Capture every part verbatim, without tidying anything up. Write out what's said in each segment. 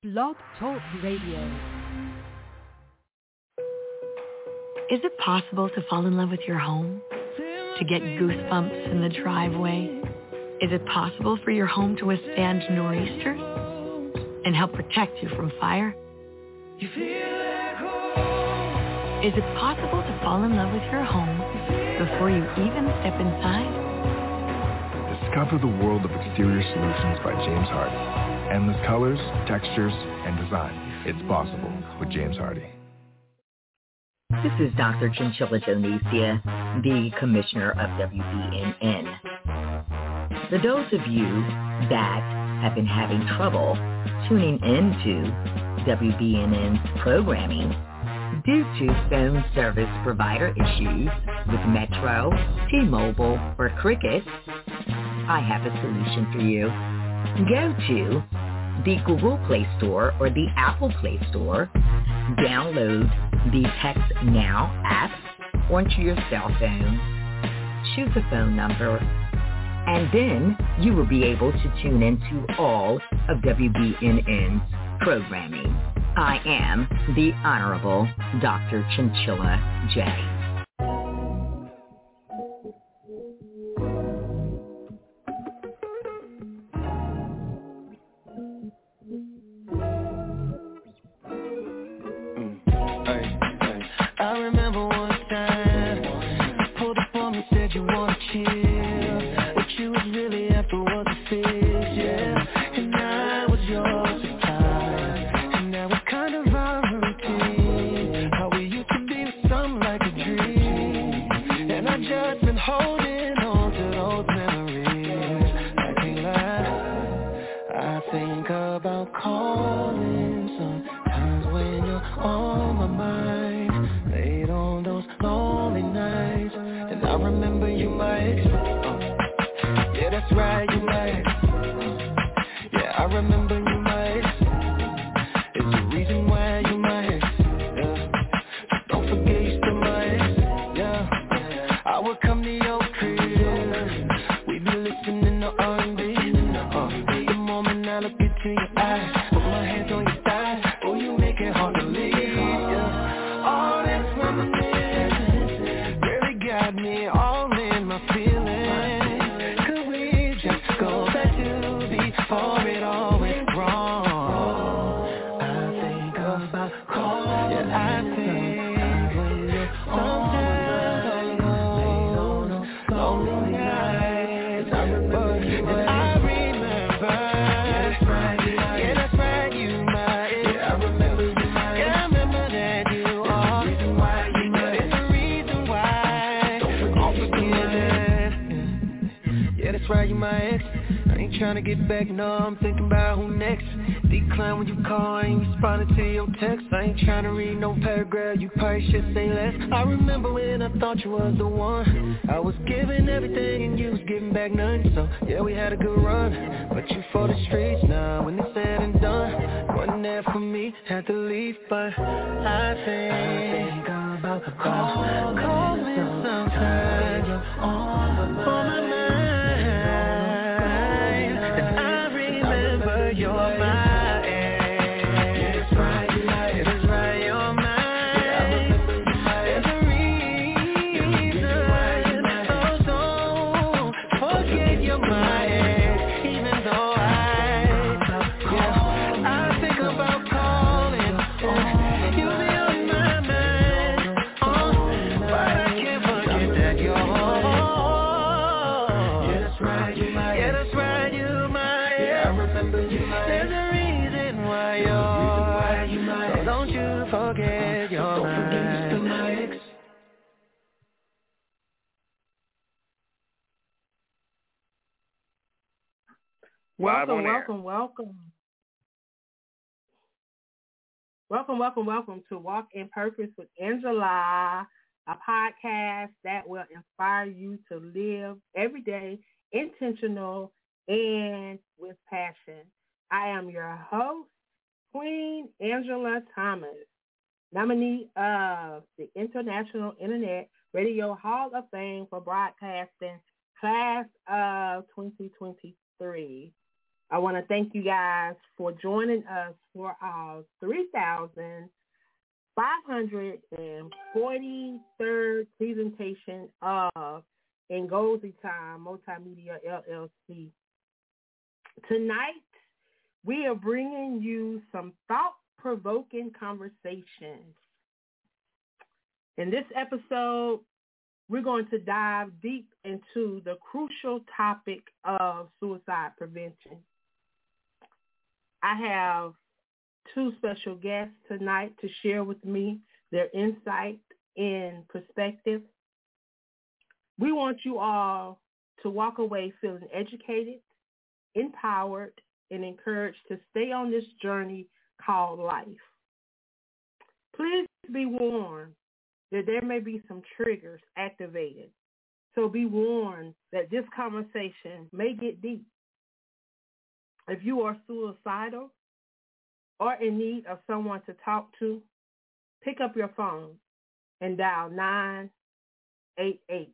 Blog Talk Radio. Is it possible to fall in love with your home? To get goosebumps in the driveway? Is it possible for your home to withstand nor'easters and help protect you from fire? Is it possible to fall in love with your home before you even step inside? Discover the world of exterior solutions by James Hardie. Endless colors, textures, and design. It's possible with James Hardie. This is Doctor Chinchilla Jonesia, the Commissioner of W B N N. For those of you that have been having trouble tuning into W B N N's programming due to phone service provider issues with Metro, T-Mobile, or Cricket, I have a solution for you. Go to the Google Play Store or the Apple Play Store, download the Text Now app onto your cell phone, choose a phone number, and then you will be able to tune into all of W B N N's programming. I am the Honorable Doctor Chinchilla J. Welcome, welcome, welcome. Welcome, welcome, welcome to Walk in Purpose with Angela, a podcast that will inspire you to live every day intentional and with passion. I am your host, Queen Angela Thomas, nominee of the International Internet Radio Hall of Fame for Broadcasting, class of twenty twenty-three. I want to thank you guys for joining us for our three thousand five hundred forty-third presentation of Ngozi Time Multimedia L L C. Tonight, we are bringing you some thought-provoking conversations. In this episode, we're going to dive deep into the crucial topic of suicide prevention. I have two special guests tonight to share with me their insight and perspective. We want you all to walk away feeling educated, empowered, and encouraged to stay on this journey called life. Please be warned that there may be some triggers activated. So be warned that this conversation may get deep. If you are suicidal or in need of someone to talk to, pick up your phone and dial nine eight eight.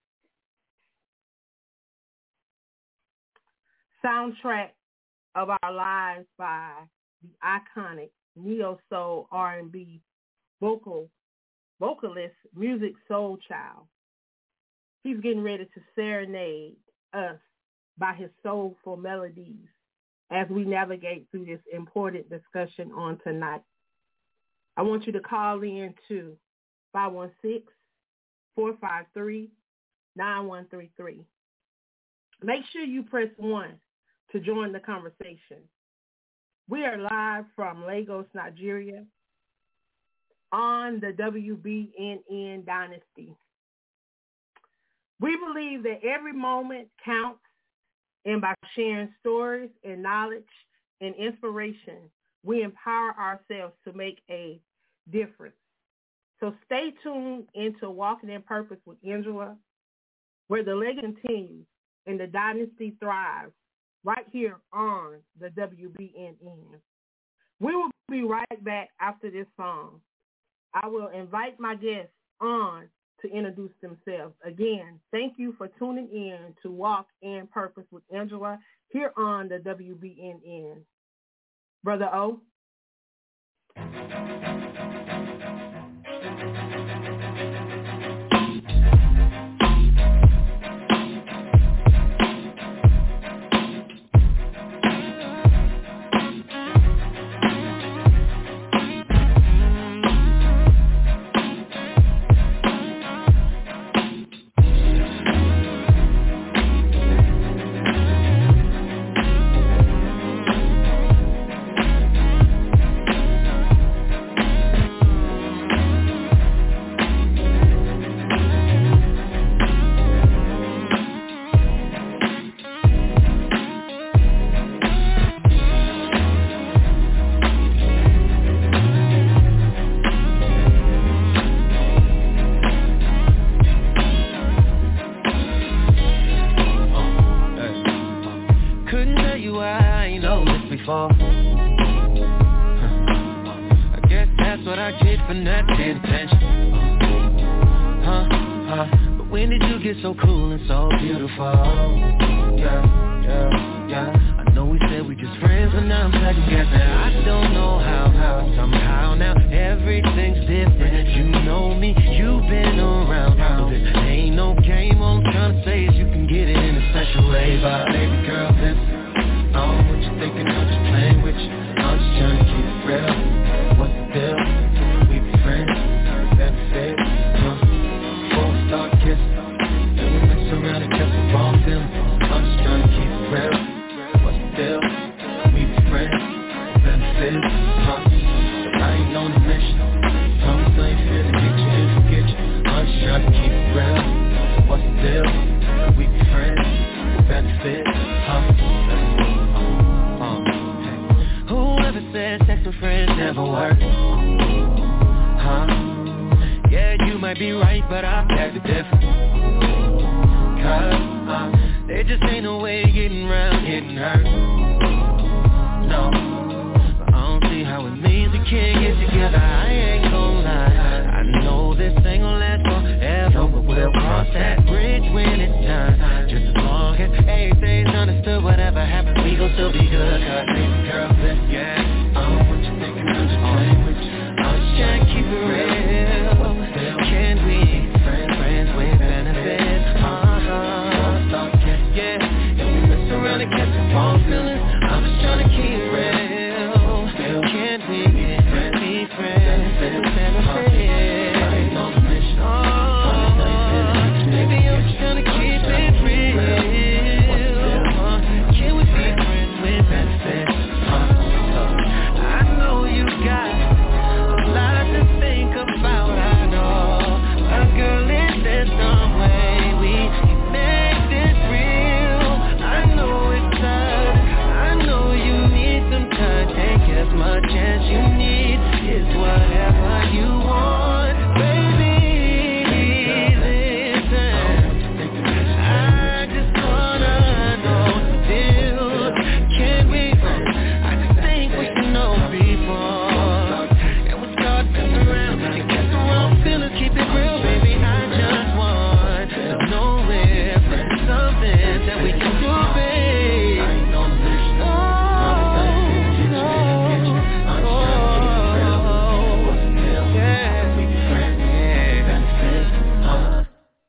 Soundtrack of Our Lives by the iconic neo-soul R and B vocal vocalist Musiq Soulchild. He's getting ready to serenade us by his soulful melodies as we navigate through this important discussion on tonight. I want you to call in to five one six, four five three, nine one three three. Make sure you press one to join the conversation. We are live from Lagos, Nigeria, on the W B N N Dynasty. We believe that every moment counts, and by sharing stories and knowledge and inspiration, we empower ourselves to make a difference. So stay tuned into Walking in Purpose with Angela, where the legacy continues and the dynasty thrives, right here on the W B N N. We will be right back after this song. I will invite my guests on to introduce themselves. Again, thank you for tuning in to Walk in Purpose with Angela here on the W B N N. Brother O. That bridge when it's time. Just as long as everything's understood, whatever happens, we gon' still be chance you need is whatever you want, baby. Listen, I just wanna know still, can we? I just think we can know before, and we start messing around and get the wrong feelings. Keep it real, baby. I just want to know if there's something that we can do, babe. Oh, no, oh, yeah, yeah.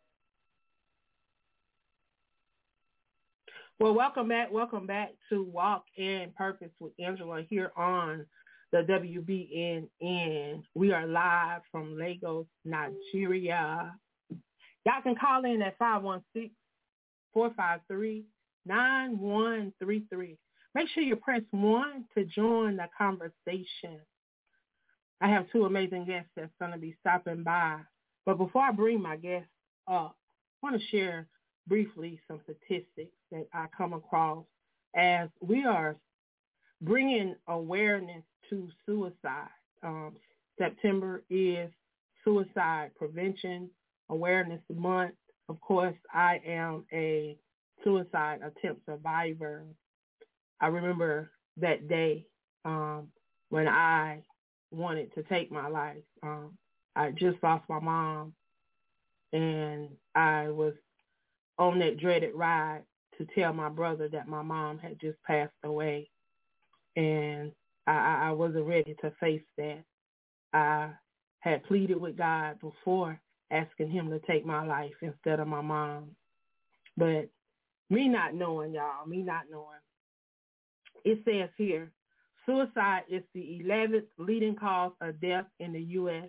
Well, welcome back. Welcome back to Walk in Purpose with Angela here on the W B N N. We are live from Lagos, Nigeria. Y'all can call in at five one six, four five three, nine one three three. Make sure you press one to join the conversation. I have two amazing guests that's going to be stopping by. But before I bring my guests up, I want to share briefly some statistics that I come across as we are bringing awareness to suicide. Um, September is Suicide Prevention Awareness Month. Of course, I am a suicide attempt survivor. I remember that day um, when I wanted to take my life. Um, I just lost my mom, and I was on that dreaded ride to tell my brother that my mom had just passed away. And I, I wasn't ready to face that. I had pleaded with God before asking him to take my life instead of my mom. But me not knowing, y'all, me not knowing, it says here, suicide is the eleventh leading cause of death in the U S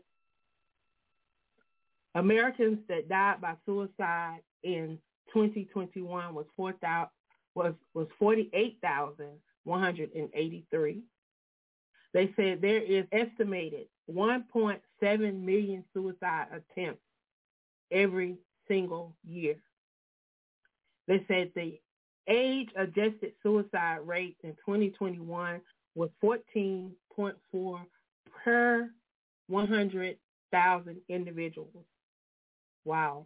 Americans that died by suicide in twenty twenty-one was four thousand was was forty-eight thousand one hundred eighty-three. They said there is estimated one point seven million suicide attempts every single year. They said the age-adjusted suicide rate in twenty twenty-one was fourteen point four per one hundred thousand individuals. Wow.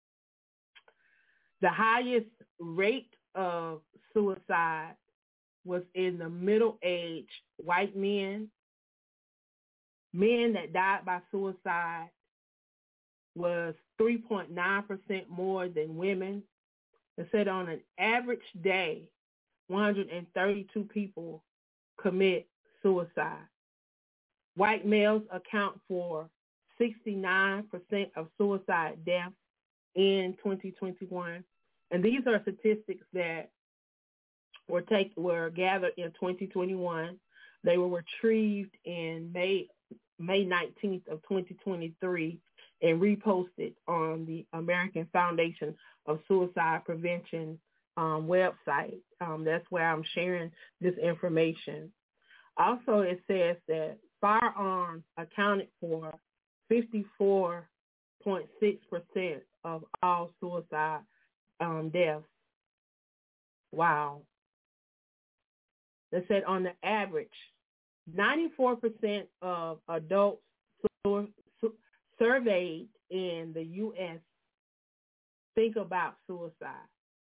The highest rate of suicide was in the middle-aged white men. Men that died by suicide was three point nine percent more than women. It said on an average day, one hundred thirty-two people commit suicide. White males account for sixty-nine percent of suicide deaths in twenty twenty-one. And these are statistics that were take, were gathered in twenty twenty-one. They were retrieved in May May nineteenth of twenty twenty-three and reposted on the American Foundation of Suicide Prevention um, website. Um, that's where I'm sharing this information. Also, it says that firearms accounted for fifty-four point six percent of all suicide um, deaths. Wow. They said on the average, ninety-four percent of adults sur- sur- surveyed in the U S think about suicide.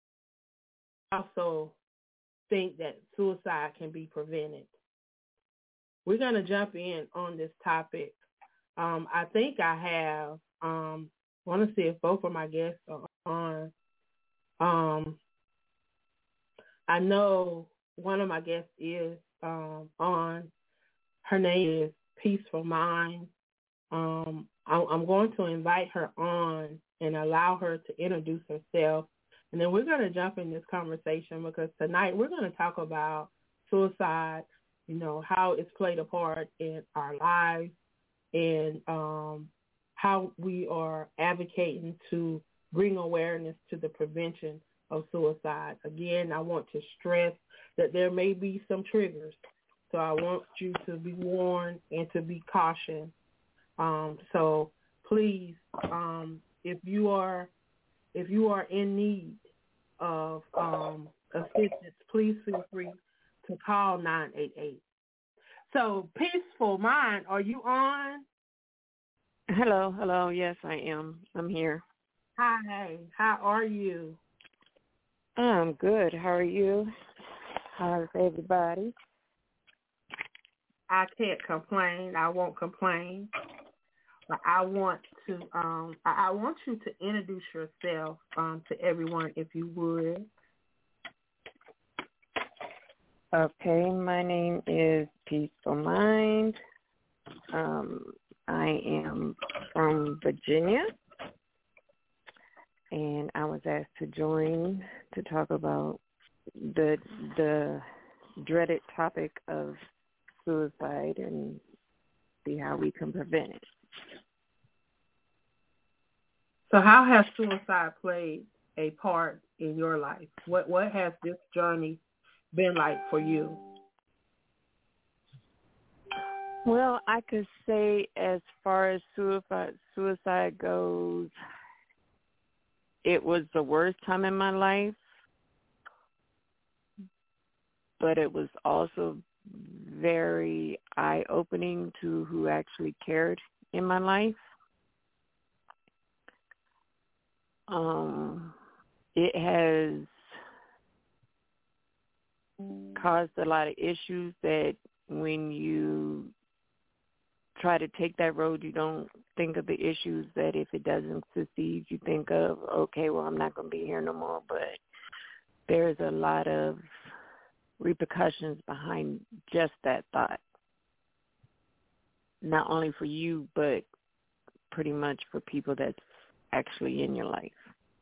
Also think that suicide can be prevented. We're going to jump in on this topic. Um, I think I have, um, I want to see if both of my guests are on. Um, I know one of my guests is um, on. Her name is Peaceful Mind. Um, I, I'm going to invite her on and allow her to introduce herself. And then we're going to jump in this conversation because tonight we're going to talk about suicide, you know, how it's played a part in our lives and um, how we are advocating to bring awareness to the prevention of suicide. Again, I want to stress that there may be some triggers. So I want you to be warned and to be cautious. Um, so please, um, if you are if you are in need of um, assistance, please feel free to call nine eight eight. So, Peaceful Mind, are you on? Hello, hello. Yes, I am. I'm here. Hi, how are you? I'm good. How are you? How's everybody? I can't complain. I won't complain. But I want to. Um, I, I want you to introduce yourself um, to everyone, if you would. Okay, my name is Peaceful Mind. Um, I am from Virginia, and I was asked to join to talk about the the dreaded topic of suicide and see how we can prevent it. So how has suicide played a part in your life? What what has this journey been like for you? Well, I could say as far as suicide suicide goes, it was the worst time in my life, but it was also very eye-opening to who actually cared in my life. Um, it has caused a lot of issues that when you try to take that road, you don't think of the issues that if it doesn't succeed, you think of, okay, well, I'm not going to be here no more. But there's a lot of repercussions behind just that thought, not only for you, but pretty much for people that's actually in your life.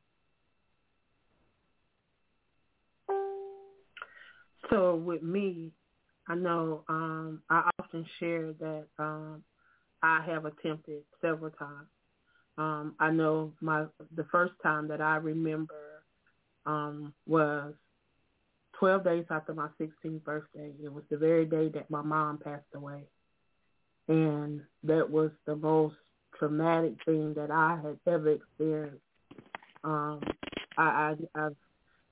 So with me, I know um, I often share that um, I have attempted several times. Um, I know my the first time that I remember um, was twelve days after my sixteenth birthday. It was the very day that my mom passed away. And that was the most traumatic thing that I had ever experienced. Um, I, I, I've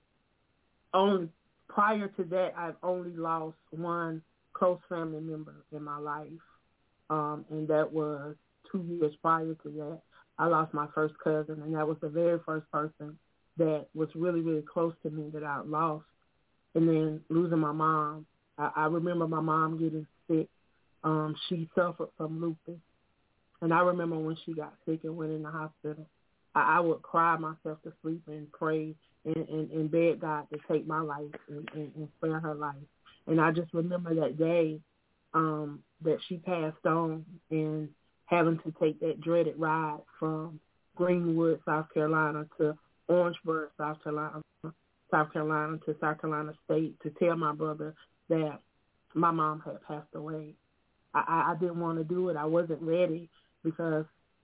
only, prior to that, I've only lost one close family member in my life. Um, and that was two years prior to that. I lost my first cousin, and that was the very first person that was really, really close to me that I lost. And then losing my mom. I, I remember my mom getting sick. Um, she suffered from lupus. And I remember when she got sick and went in the hospital, I, I would cry myself to sleep and pray and, and, and beg God to take my life and, and, and spare her life. And I just remember that day um, that she passed on and having to take that dreaded ride from Greenwood, South Carolina to Orangeburg, South Carolina, South Carolina to South Carolina State to tell my brother that my mom had passed away. I, I didn't want to do it. I wasn't ready because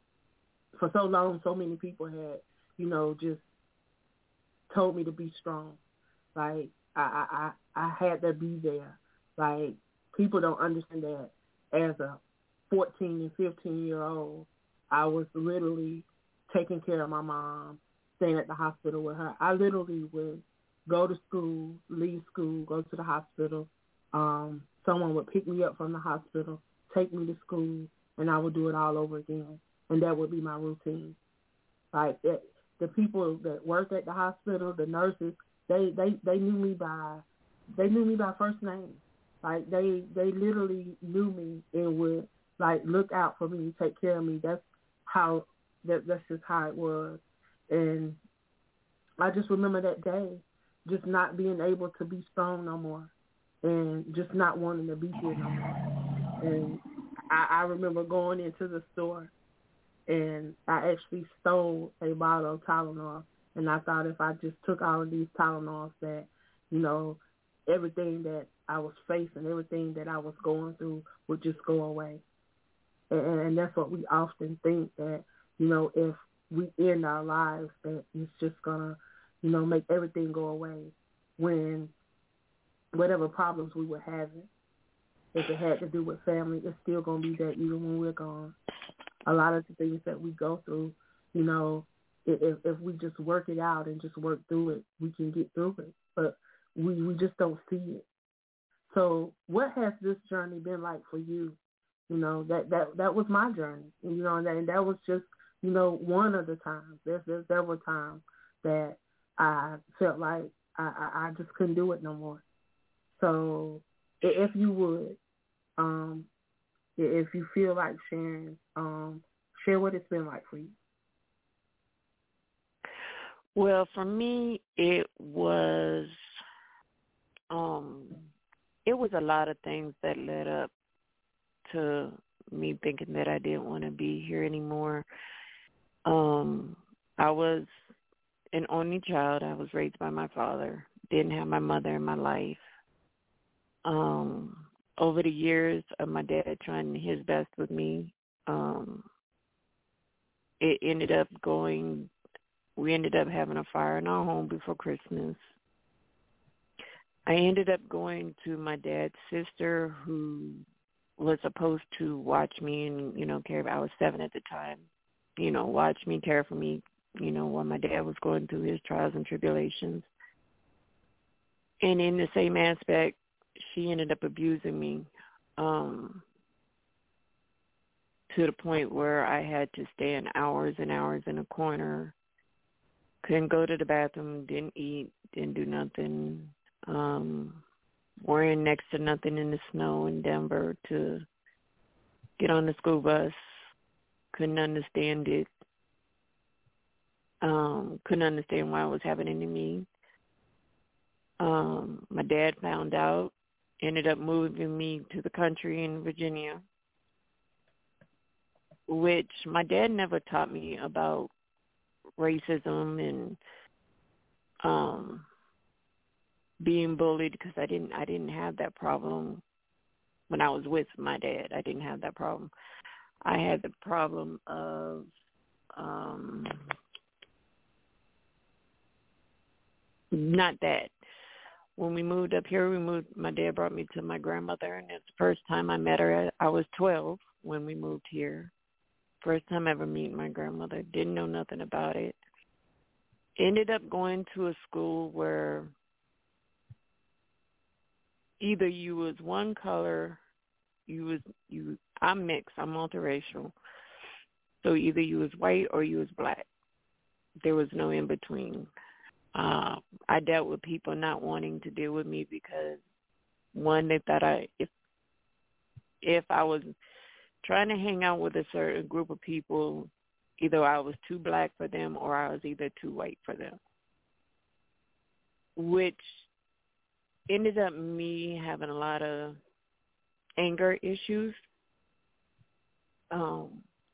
for so long, so many people had, you know, just told me to be strong. Like, I, I, I had to be there. Like, people don't understand that as a fourteen and fifteen-year-old, I was literally taking care of my mom, staying at the hospital with her. I literally would go to school, leave school, go to the hospital. Um, someone would pick me up from the hospital, take me to school, and I would do it all over again. And that would be my routine. Like, it, the people that work at the hospital, the nurses, they, they, they knew me by, they knew me by first name. Like, they, they literally knew me and would, like, look out for me, take care of me. That's how, that, that's just how it was. And I just remember that day, just not being able to be strong no more. And just not wanting to be here no more. And I, I remember going into the store, and I actually stole a bottle of Tylenol. And I thought if I just took all of these Tylenols that, you know, everything that I was facing, everything that I was going through would just go away. And, and that's what we often think, that, you know, if we end our lives, that it's just going to, you know, make everything go away. When whatever problems we were having, if it had to do with family, it's still going to be there even when we're gone. A lot of the things that we go through, you know, if, if we just work it out and just work through it, we can get through it. But we, we just don't see it. So what has this journey been like for you? You know, that, that, that was my journey, you know, and that, and that was just, you know, one of the times. There's, there's several times that I felt like I, I, I just couldn't do it no more. So if you would, um, if you feel like sharing, um, share what it's been like for you. Well, for me, it was, um, it was a lot of things that led up to me thinking that I didn't want to be here anymore. Um, I was an only child. I was raised by my father. Didn't have my mother in my life. Um, over the years of my dad trying his best with me, um, it ended up going, we ended up having a fire in our home before Christmas. I ended up going to my dad's sister, who was supposed to watch me and, you know, care. I was seven at the time, you know, watch me, care for me, you know, while my dad was going through his trials and tribulations. And in the same aspect, she ended up abusing me um, to the point where I had to stand hours and hours in a corner, couldn't go to the bathroom, didn't eat, didn't do nothing, um, wearing next to nothing in the snow in Denver to get on the school bus, couldn't understand it, um, couldn't understand why it was happening to me. Um, my dad found out, ended up moving me to the country in Virginia, which my dad never taught me about racism and um, being bullied, because I didn't I didn't have that problem when I was with my dad. I didn't have that problem. I had the problem of um, not that. When we moved up here, we moved. My dad brought me to my grandmother, and it's the first time I met her. I was twelve when we moved here. First time ever meeting my grandmother. Didn't know nothing about it. Ended up going to a school where either you was one color, you was you. I'm mixed. I'm multiracial. So either you was white or you was black. There was no in between. Uh, I dealt with people not wanting to deal with me because, one, they thought I if if I was trying to hang out with a certain group of people, either I was too black for them or I was either too white for them, which ended up me having a lot of anger issues. Um,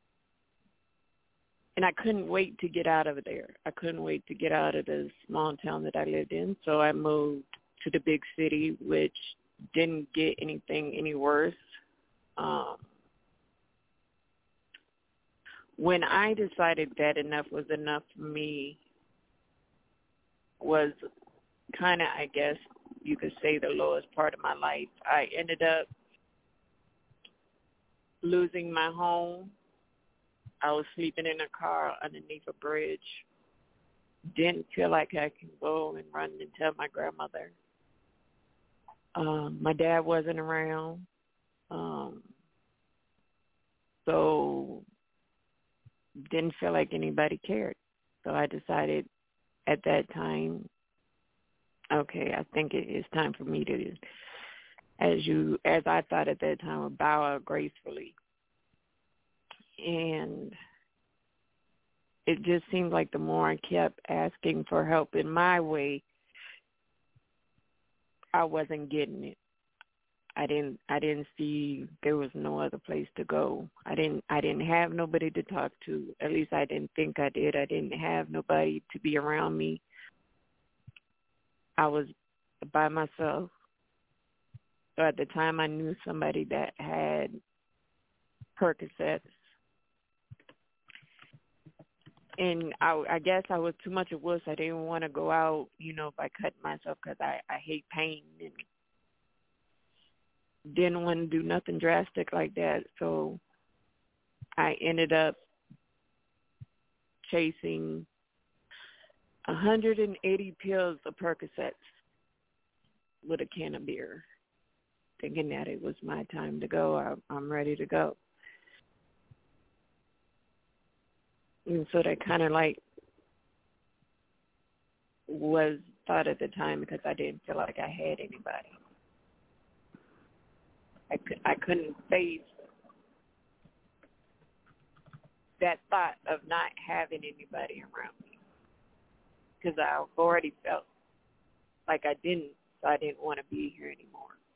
and I couldn't wait to get out of there. I couldn't wait to get out of the small town that I lived in, so I moved to the big city, which didn't get anything any worse. Um, when I decided that enough was enough for me was kind of, I guess you could say, the lowest part of my life. I ended up losing my home. I was sleeping in a car underneath a bridge. Didn't feel like I could go and run and tell my grandmother. Um, my dad wasn't around. Um, so didn't feel like anybody cared. So I decided at that time, okay, I think it is time for me to, as you, as I thought at that time, bow out gracefully. And it just seemed like the more I kept asking for help in my way, I wasn't getting it. I didn't I didn't see there was no other place to go. I didn't I didn't have nobody to talk to. At least I didn't think I did. I didn't have nobody to be around me. I was by myself. So at the time I knew somebody that had Percocets. And I, I guess I was too much of a wuss. I didn't want to go out, you know, by cutting myself because I, I hate pain and didn't want to do nothing drastic like that. So I ended up chasing one hundred eighty pills of Percocets with a can of beer. thinking that it was my time to go. I, I'm ready to go. And so that kind of like was thought at the time because I didn't feel like I had anybody. I, could, I couldn't face that thought of not having anybody around me because I've already felt like I didn't, so I didn't want to be here anymore.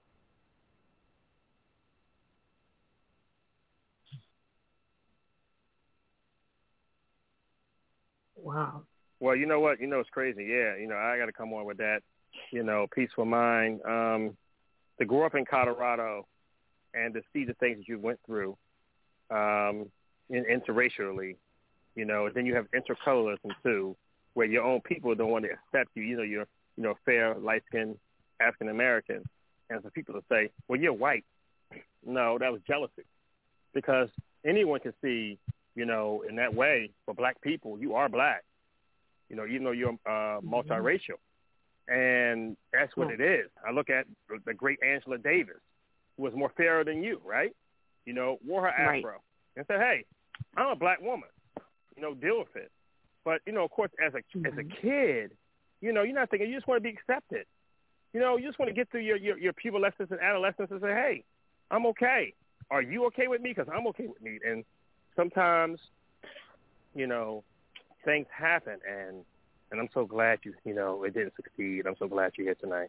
Wow. Well, you know what? You know, it's crazy. Yeah, you know, I got to come on with that, you know, peaceful mind. Um, to grow up in Colorado and to see the things that you went through um, in, interracially, you know, then you have intercolorism, too, where your own people don't want to accept you. You know, you're, you know, fair, light-skinned African-American. And for people to say, well, you're white. No, that was jealousy. Because anyone can see, you know, in that way, for black people, you are black. You know, even though you're uh, multiracial. And that's what it is. I look at the great Angela Davis, who was more fairer than you, right? You know, wore her afro. Right. And said, hey, I'm a black woman. You know, deal with it. But, you know, of course, as a, mm-hmm. as a kid, you know, you're not thinking, you just want to be accepted. You know, you just want to get through your, your, your pubescence and adolescence and say, hey, I'm okay. Are you okay with me? Because I'm okay with me. And sometimes, you know, things happen, and and I'm so glad you, you know, it didn't succeed. I'm so glad you're here tonight.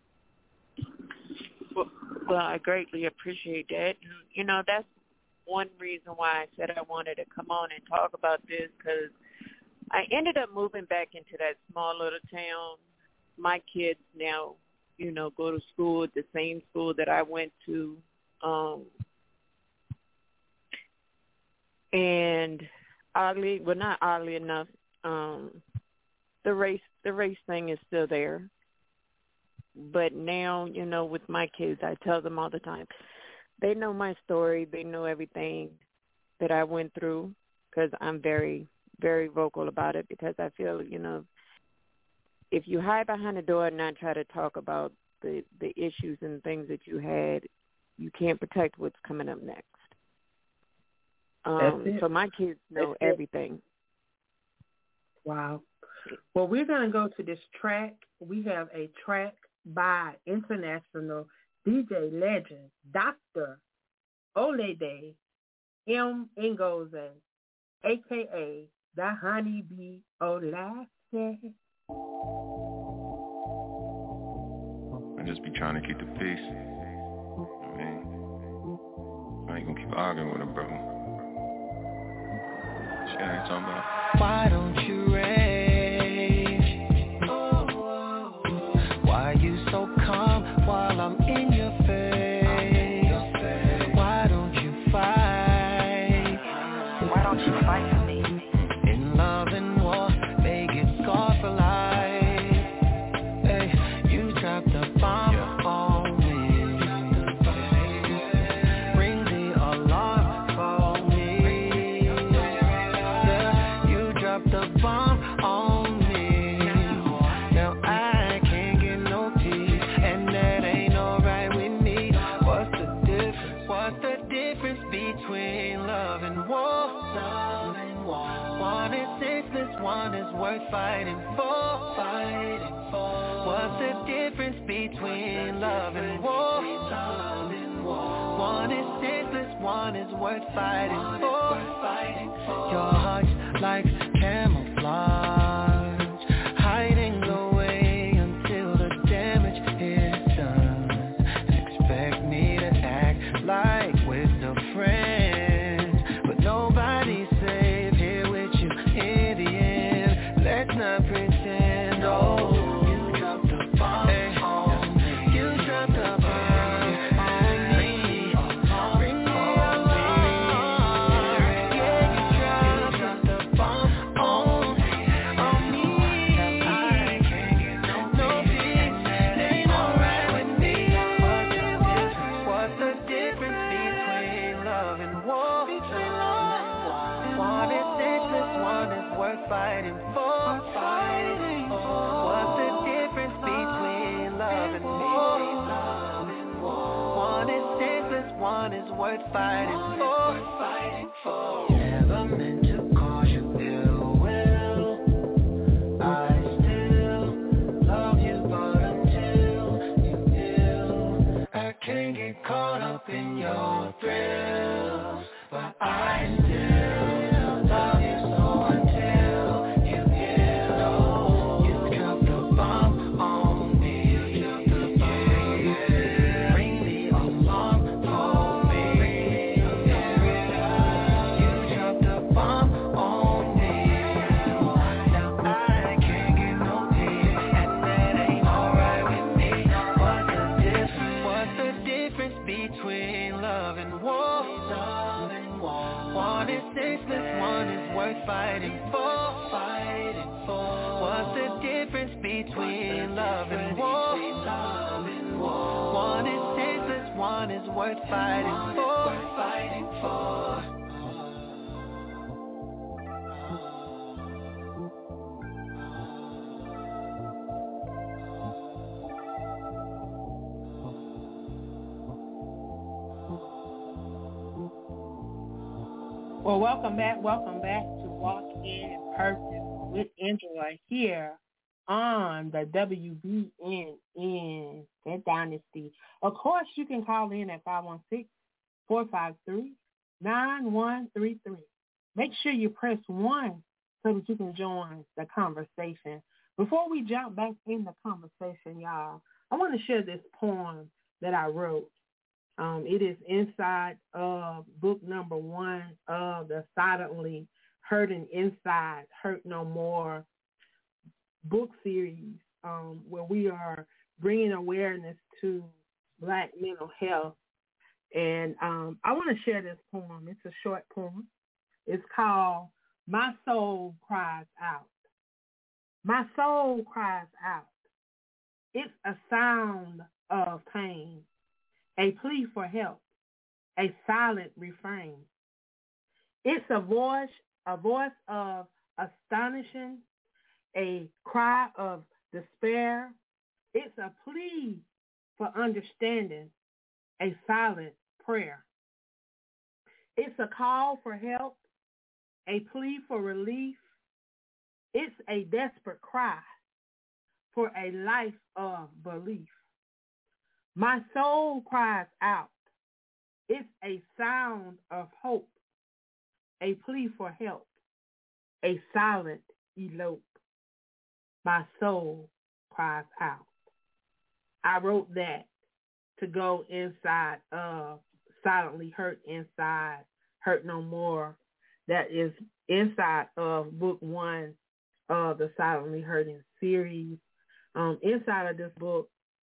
Well, well, I greatly appreciate that. And, you know, that's one reason why I said I wanted to come on and talk about this, because I ended up moving back into that small little town. My kids now, you know, go to school at the same school that I went to. Um, and oddly, well, not oddly enough, um, the race the race thing is still there. But now, you know, with my kids, I tell them all the time, they know my story. They know everything that I went through, because I'm very, very vocal about it, because I feel, you know, if you hide behind the door and not try to talk about the, the issues and things that you had, you can't protect what's coming up next. Um, so my kids know That's everything. It. Wow. Well, we're going to go to this track. We have a track by international D J legend, Doctor Olede M. Ngozi, a k a the Honeybee Olase. I just be trying to keep the peace. I mean, I ain't going to keep arguing with him, bro. Shit I ain't talking about. Why don't you rage? Oh, oh, oh. Why you so calm while I'm in your face? Why don't you fight? Why don't you fight for me? In love and war, they get scarred for life. Hey, you dropped the bomb yeah. on me. Ring the alarm for me. Yeah, you dropped the bomb on me. Now I can't get no peace, and that ain't alright with me. What's the difference? What's the difference between love and war? Love and war. One is senseless, one is worth fighting for. Fighting for. What's the difference between love and war? Love and war. One is senseless, one is worth fighting one for. Worth fighting for. Your heart's like camouflage, hiding away until the damage is done. And expect me to act like we're still friends, but nobody's safe here with you in the end. Let's not pretend. Oh, you dropped the bomb hey, on me. You dropped the bomb on me. Bring me along. Yeah, you dropped the bomb on me. On me. I can't get no peace. It ain't alright with me. What's the difference between love and war? One is senseless, one is worth fighting for. Fighting for. What's the difference between love and war? one is worth fighting for. Fighting for. Never meant to cause you ill will. I still love you, but until you do, I can't get caught up in your thrills. But I still love you, so until you heal, you drop the bomb on me. Ring the alarm for me. You drop the bomb on me. Now I can't get no peace, and that ain't alright with me. What's the difference? What's the difference between love and war? One is senseless, one is worth fighting for. Fighting for. What's the difference between love and war? One is senseless, one is worth fighting for. Fighting for. Well, welcome back. Welcome back to Walk in Purpose with Angela here on the W B N N, that Dynasty. Of course, you can call in at five one six, four five three, nine one three three. Make sure you press one so that you can join the conversation. Before we jump back in the conversation, y'all, I want to share this poem that I wrote. Um, it is inside of book number one of the Silently Hurting Inside, Hurt No More book series, um, where we are bringing awareness to Black mental health. And um, I want to share this poem. It's a short poem. It's called My Soul Cries Out. My soul cries out. It's a sound of pain, a plea for help, a silent refrain. It's a voice, a voice of astonishing, a cry of despair. It's a plea for understanding, a silent prayer. It's a call for help, a plea for relief. It's a desperate cry for a life of belief. My soul cries out. It's a sound of hope, a plea for help, a silent elope. My soul cries out. I wrote that to go inside of Silently Hurt Inside, Hurt No More. That is inside of book one of the Silently Hurting series. Um, inside of this book,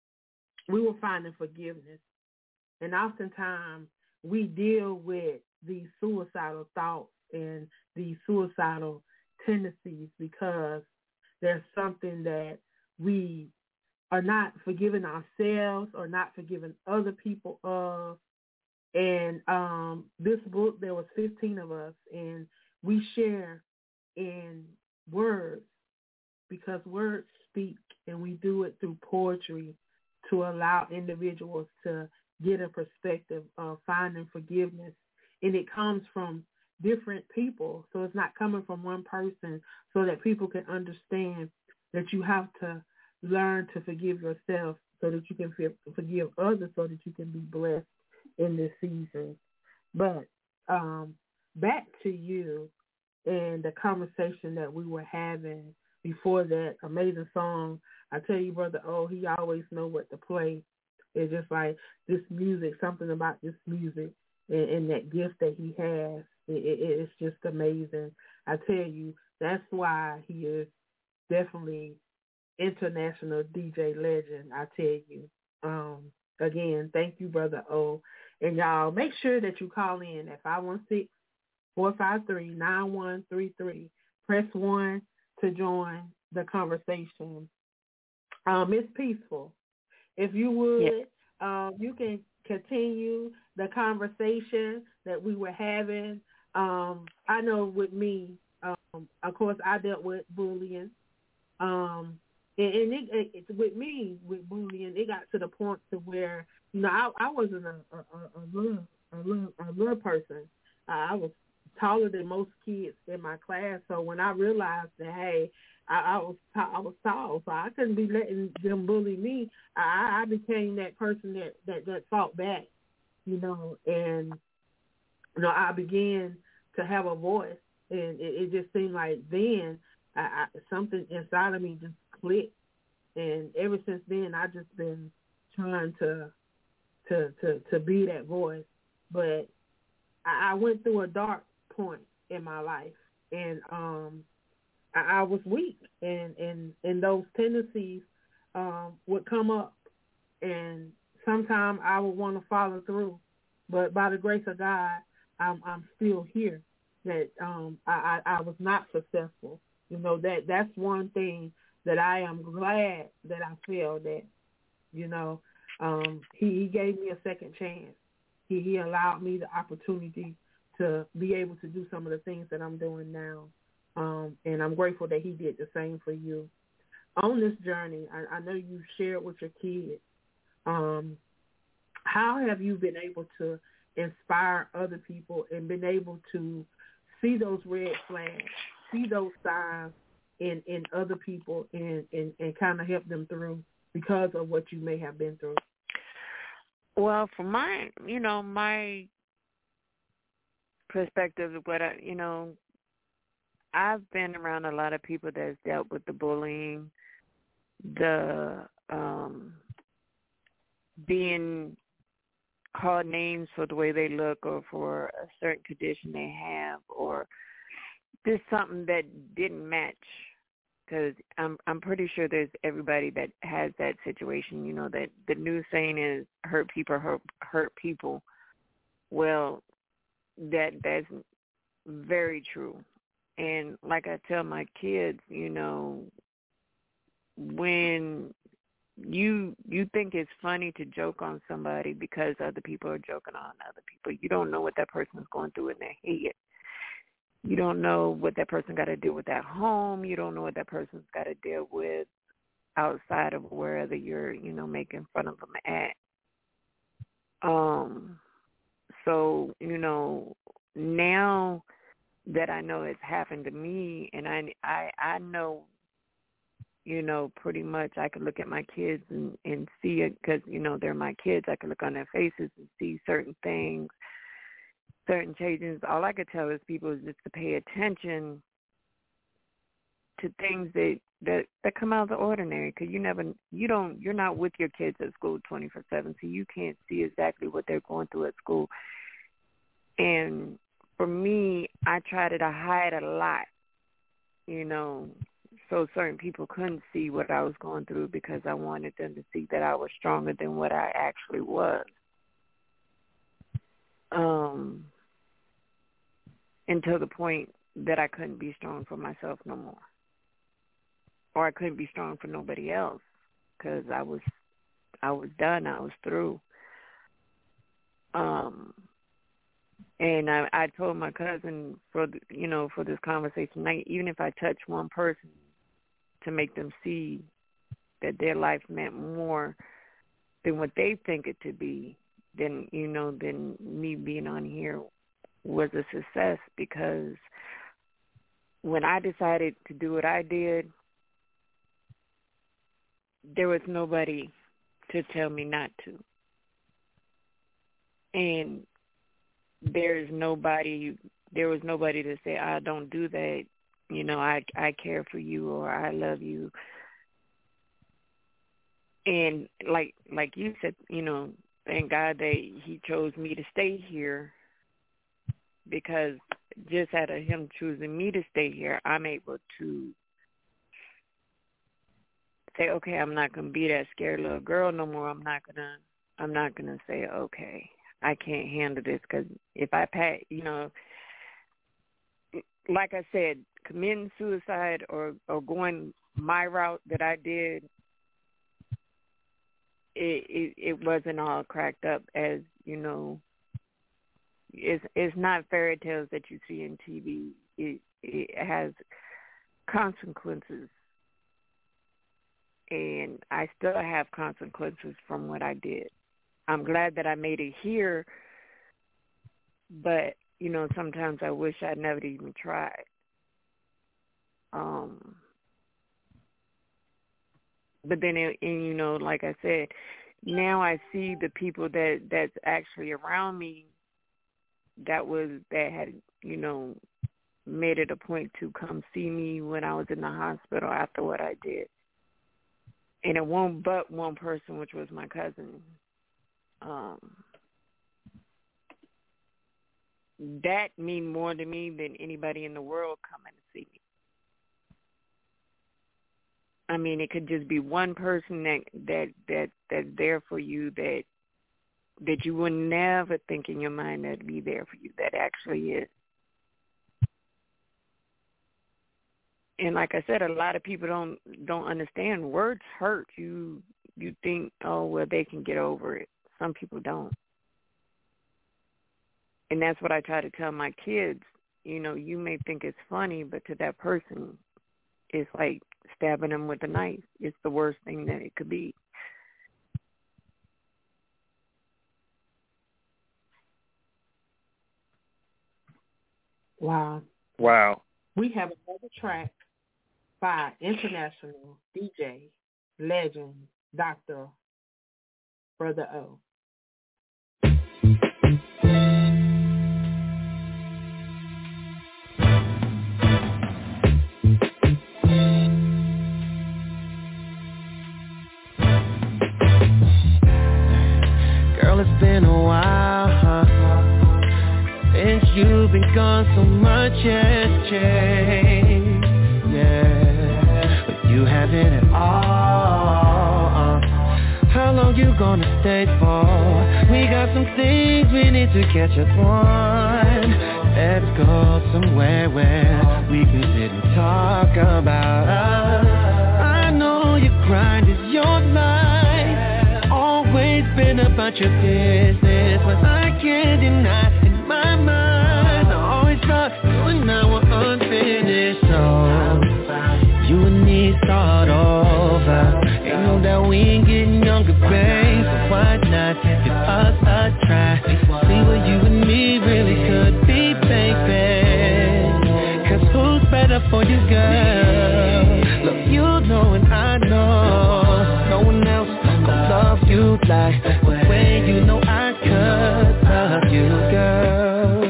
we were finding forgiveness. And oftentimes we deal with these suicidal thoughts and these suicidal tendencies because there's something that we are not forgiving ourselves or not forgiving other people of. And um, this book, there was fifteen of us, and we share in words because words speak, and we do it through poetry to allow individuals to get a perspective of finding forgiveness. And it comes from different people, so it's not coming from one person, so that people can understand that you have to learn to forgive yourself so that you can forgive others so that you can be blessed in this season. But um, back to you and the conversation that we were having before that amazing song. I tell you, Brother O, he always know what to play. It's just like this music, something about this music and, and that gift that he has. It, it, it's just amazing. I tell you, that's why he is definitely international D J legend, I tell you. Um, again, thank you, Brother O. And y'all, make sure that you call in at five one six, four five three, nine one three three. Press one to join the conversation. Um, it's peaceful. If you would, yes. um, you can continue the conversation that we were having. Um, I know with me, um, of course, I dealt with bullying. Um, and and it, it, with me, with bullying, it got to the point to where you know, I, I wasn't a, a, a, a little, a little, a little person. Uh, I was taller than most kids in my class. So when I realized that, hey, I, I was t- I was tall, so I couldn't be letting them bully me. I, I became that person that, that, that fought back, you know, and you know I began to have a voice, and it, it just seemed like then I, I, something inside of me just clicked, and ever since then I just been trying to to to, to be that voice. But I, I went through a dark point in my life, and um. I was weak, and, and, and those tendencies um, would come up, and sometimes I would want to follow through. But by the grace of God, I'm, I'm still here. That um, I, I, I was not successful. You know, that that's one thing that I am glad that I failed at. You know, um, he, he gave me a second chance. He, he allowed me the opportunity to be able to do some of the things that I'm doing now. Um, and I'm grateful that he did the same for you. On this journey, I, I know you shared with your kids. Um, how have you been able to inspire other people and been able to see those red flags, see those signs in, in other people and, and, and kind of help them through because of what you may have been through? Well, from my, you know, my perspective, what I, you know, I've been around a lot of people that's dealt with the bullying, the um, being called names for the way they look or for a certain condition they have, or just something that didn't match. Because I'm I'm pretty sure there's everybody that has that situation. You know, that the new saying is hurt people hurt, hurt people. Well, that that's very true. And like I tell my kids, you know, when you you think it's funny to joke on somebody because other people are joking on other people, you don't know what that person is going through in their head. You don't know what that person got to deal with at home. You don't know what that person's got to deal with outside of wherever you're, you know, making fun of them at. Um. So, you know, now that I know it's happened to me, and I, I, I know, you know, pretty much I could look at my kids and, and see it because, you know, they're my kids. I could look on their faces and see certain things, certain changes. All I could tell is people is just to pay attention to things that, that, that come out of the ordinary, because you never, you don't, you're not with your kids at school twenty-four seven, so you can't see exactly what they're going through at school. And for me, I tried to hide a lot, you know, so certain people couldn't see what I was going through because I wanted them to see that I was stronger than what I actually was. Um, until the point that I couldn't be strong for myself no more. Or I couldn't be strong for nobody else because I was, I was done. I was through. Um. And I, I told my cousin for the, you know for this conversation, like, even if I touch one person to make them see that their life meant more than what they think it to be, then you know then me being on here was a success. Because when I decided to do what I did, there was nobody to tell me not to, and There's nobody. There was nobody to say, "I don't do that." You know, I I care for you or I love you. And like like you said, you know, thank God that He chose me to stay here, because just out of Him choosing me to stay here, I'm able to say, okay, I'm not gonna be that scared little girl no more. I'm not gonna. I'm not gonna say, okay, I can't handle this, because if I pat, you know, like I said, committing suicide or, or going my route that I did, it, it it wasn't all cracked up as, you know, it's it's not fairy tales that you see in T V. It it has consequences, and I still have consequences from what I did. I'm glad that I made it here, but, you know, sometimes I wish I'd never even tried. Um, but then, it, and, you know, like I said, now I see the people that that's actually around me that was, that had, you know, made it a point to come see me when I was in the hospital after what I did. And it won't but one person, which was my cousin. Um, that mean more to me than anybody in the world coming to see me. I mean, it could just be one person that that that that's there for you that that you would never think in your mind that'd be there for you. That actually is. And like I said, a lot of people don't don't understand. Words hurt. You you think, oh well, they can get over it. Some people don't. And that's what I try to tell my kids. You know, you may think it's funny, but to that person, it's like stabbing them with a knife. It's the worst thing that it could be. Wow. Wow. We have another track by international D J, legend, Doctor Brother O. Girl, it's been a while, huh? Since you've been gone, so much has changed, yeah. But you haven't at all. How long you gonna stay for? We got some things we need to catch up on. Let's go somewhere where we can sit and talk about us. I know your grind is your life. Always been about your business, but I can't deny in my mind I always thought you and I were unfinished. So you and me start over. Ain't no doubt we ain't getting younger, babe. So why not give us a try? See what you and me really could be, baby. Cause who's better for you, girl? Look, you know and I know no one else gon' love you like the way you know I could love you, girl.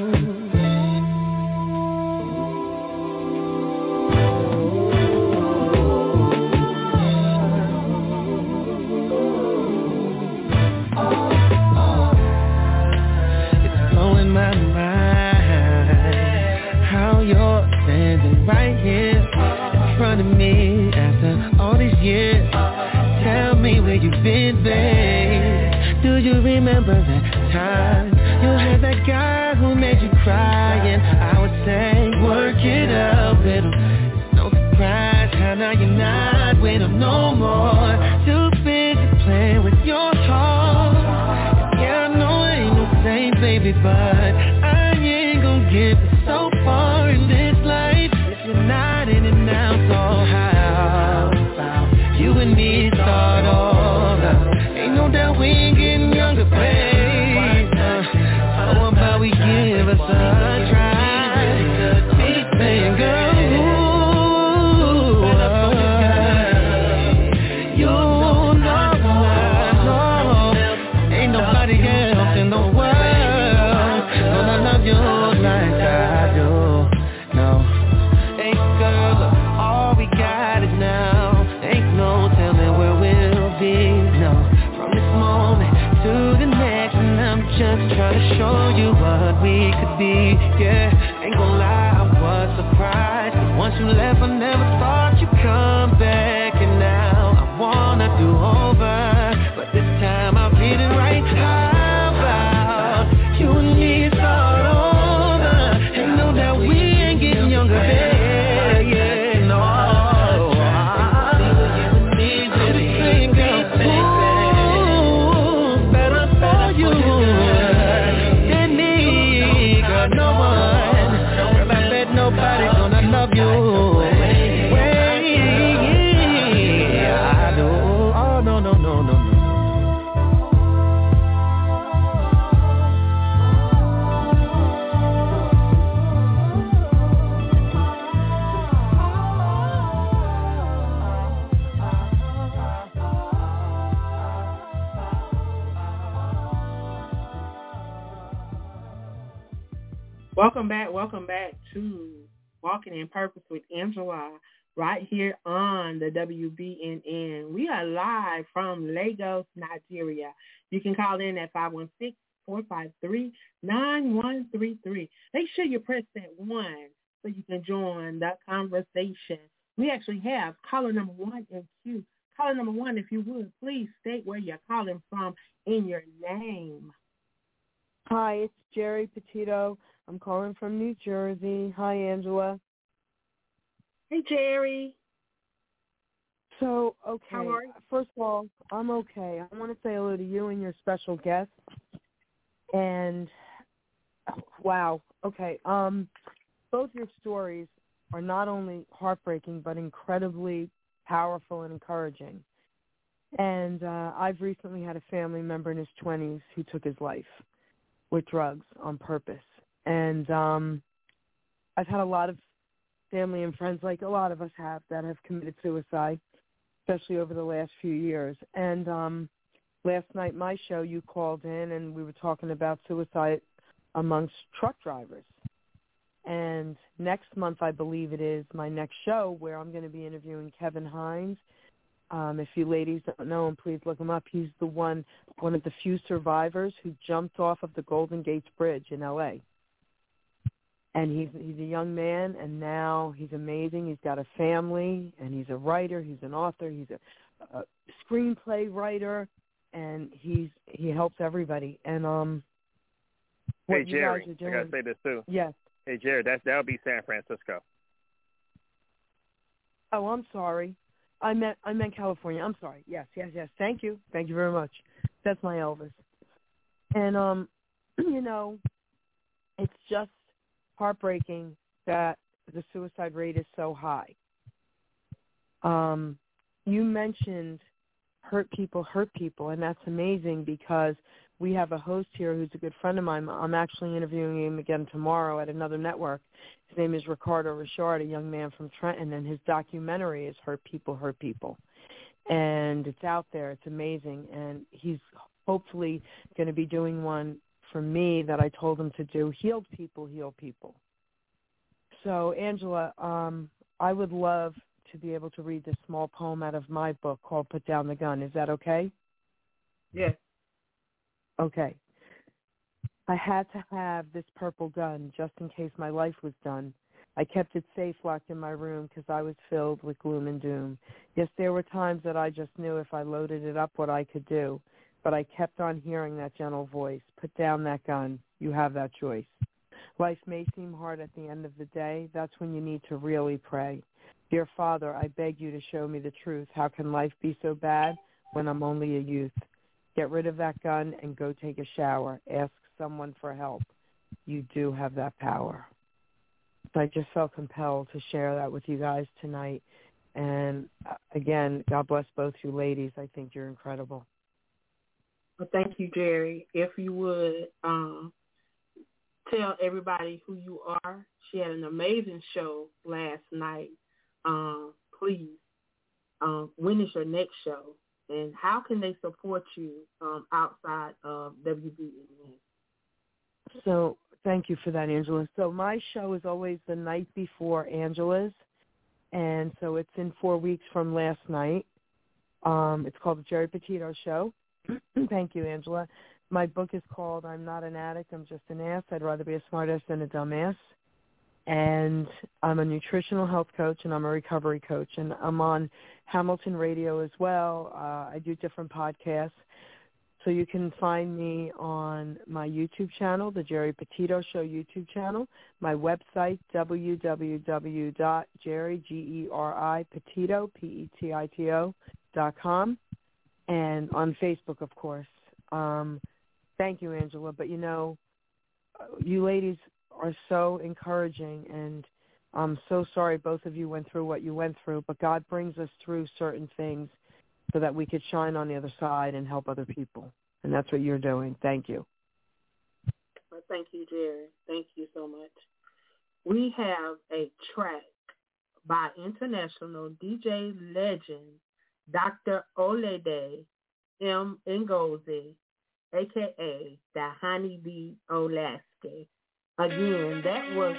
It's blowing my mind how you're standing right here in front of me after all these years. Tell me where you've been, babe. Do you remember that time you had that guy who made you cry? And I would say, work it out with him. It's no surprise how now you're not with him no more. Too busy playing with your heart. Yeah, I know it ain't no same, baby, but I ain't gon' give it so far in this life if you're not in it now. So how you and me start over? Ain't no doubt we ain't getting younger, babe. Welcome back, welcome back to Walking in Purpose with Angela, right here on the W B N N. We are live from Lagos, Nigeria. You can call in at five one six, four five three, nine one three three. Make sure you press that one so you can join the conversation. We actually have caller number one in queue. Caller number one, if you would, please state where you're calling from in your name. Hi, it's Jerry Petito. I'm calling from New Jersey. Hi, Angela. Hey, Jerry. So, okay, how are you? First of all, I'm okay. I want to say hello to you and your special guest. And, wow, okay, um, both your stories are not only heartbreaking but incredibly powerful and encouraging. And uh, I've recently had a family member in his twenties who took his life with drugs on purpose. And um, I've had a lot of family and friends, like a lot of us have, that have committed suicide, especially over the last few years. And um, last night, my show, you called in, and we were talking about suicide amongst truck drivers. And next month, I believe it is, my next show, where I'm going to be interviewing Kevin Hines. Um, if you ladies don't know him, please look him up. He's the one, one of the few survivors who jumped off of the Golden Gate Bridge in L A And he's he's a young man, and now he's amazing. He's got a family, and he's a writer. He's an author. He's a, a screenplay writer, and he's he helps everybody. And um, what hey, you Jerry, guys are doing, I gotta say this too. Yes. Hey, Jerry, that's that'll be San Francisco. Oh, I'm sorry. I meant I meant California. I'm sorry. Yes, yes, yes. Thank you. Thank you very much. That's my Elvis. And um, you know, it's just heartbreaking that the suicide rate is so high. Um, you mentioned hurt people hurt people, and that's amazing because we have a host here who's a good friend of mine. I'm actually interviewing him again tomorrow at another network. His name is Ricardo Richard, a young man from Trenton, and his documentary is Hurt People, Hurt People. And it's out there. It's amazing. And he's hopefully going to be doing one for me that I told him to do, Healed People, Heal People. So, Angela, um, I would love to be able to read this small poem out of my book called Put Down the Gun. Is that okay? Yes. Okay. I had to have this purple gun just in case my life was done. I kept it safe locked in my room because I was filled with gloom and doom. Yes, there were times that I just knew if I loaded it up what I could do, but I kept on hearing that gentle voice. Put down that gun. You have that choice. Life may seem hard at the end of the day. That's when you need to really pray. Dear Father, I beg you to show me the truth. How can life be so bad when I'm only a youth? Get rid of that gun and go take a shower. Ask someone for help. You do have that power. So I just felt compelled to share that with you guys tonight. And again, God bless both you ladies. I think you're incredible. Well, thank you, Jerry. If you would um, tell everybody who you are. She had an amazing show last night. Um, please, um, when is your next show? And how can they support you um, outside of W B N N? So thank you for that, Angela. So my show is always the night before Angela's, and so it's in four weeks from last night. Um, it's called The Jerry Petito Show. Thank you, Angela. My book is called I'm Not an Addict, I'm Just an Ass. I'd rather be a smartass than a dumbass. And I'm a nutritional health coach, and I'm a recovery coach, and I'm on Hamilton Radio as well. Uh, I do different podcasts. So you can find me on my YouTube channel, the Jerry Petito Show YouTube channel, my website, w w w dot jerry petito, P E T I T O, dot com, and on Facebook, of course. Um, thank you, Angela. But, you know, you ladies are so encouraging, and I'm so sorry both of you went through what you went through, but God brings us through certain things so that we could shine on the other side and help other people. And that's what you're doing. Thank you. Well, thank you, Jerry. Thank you so much. We have a track by international D J legend, Doctor Olede M. Ngozi, a k a. the Honeybee Olaske. Again, that was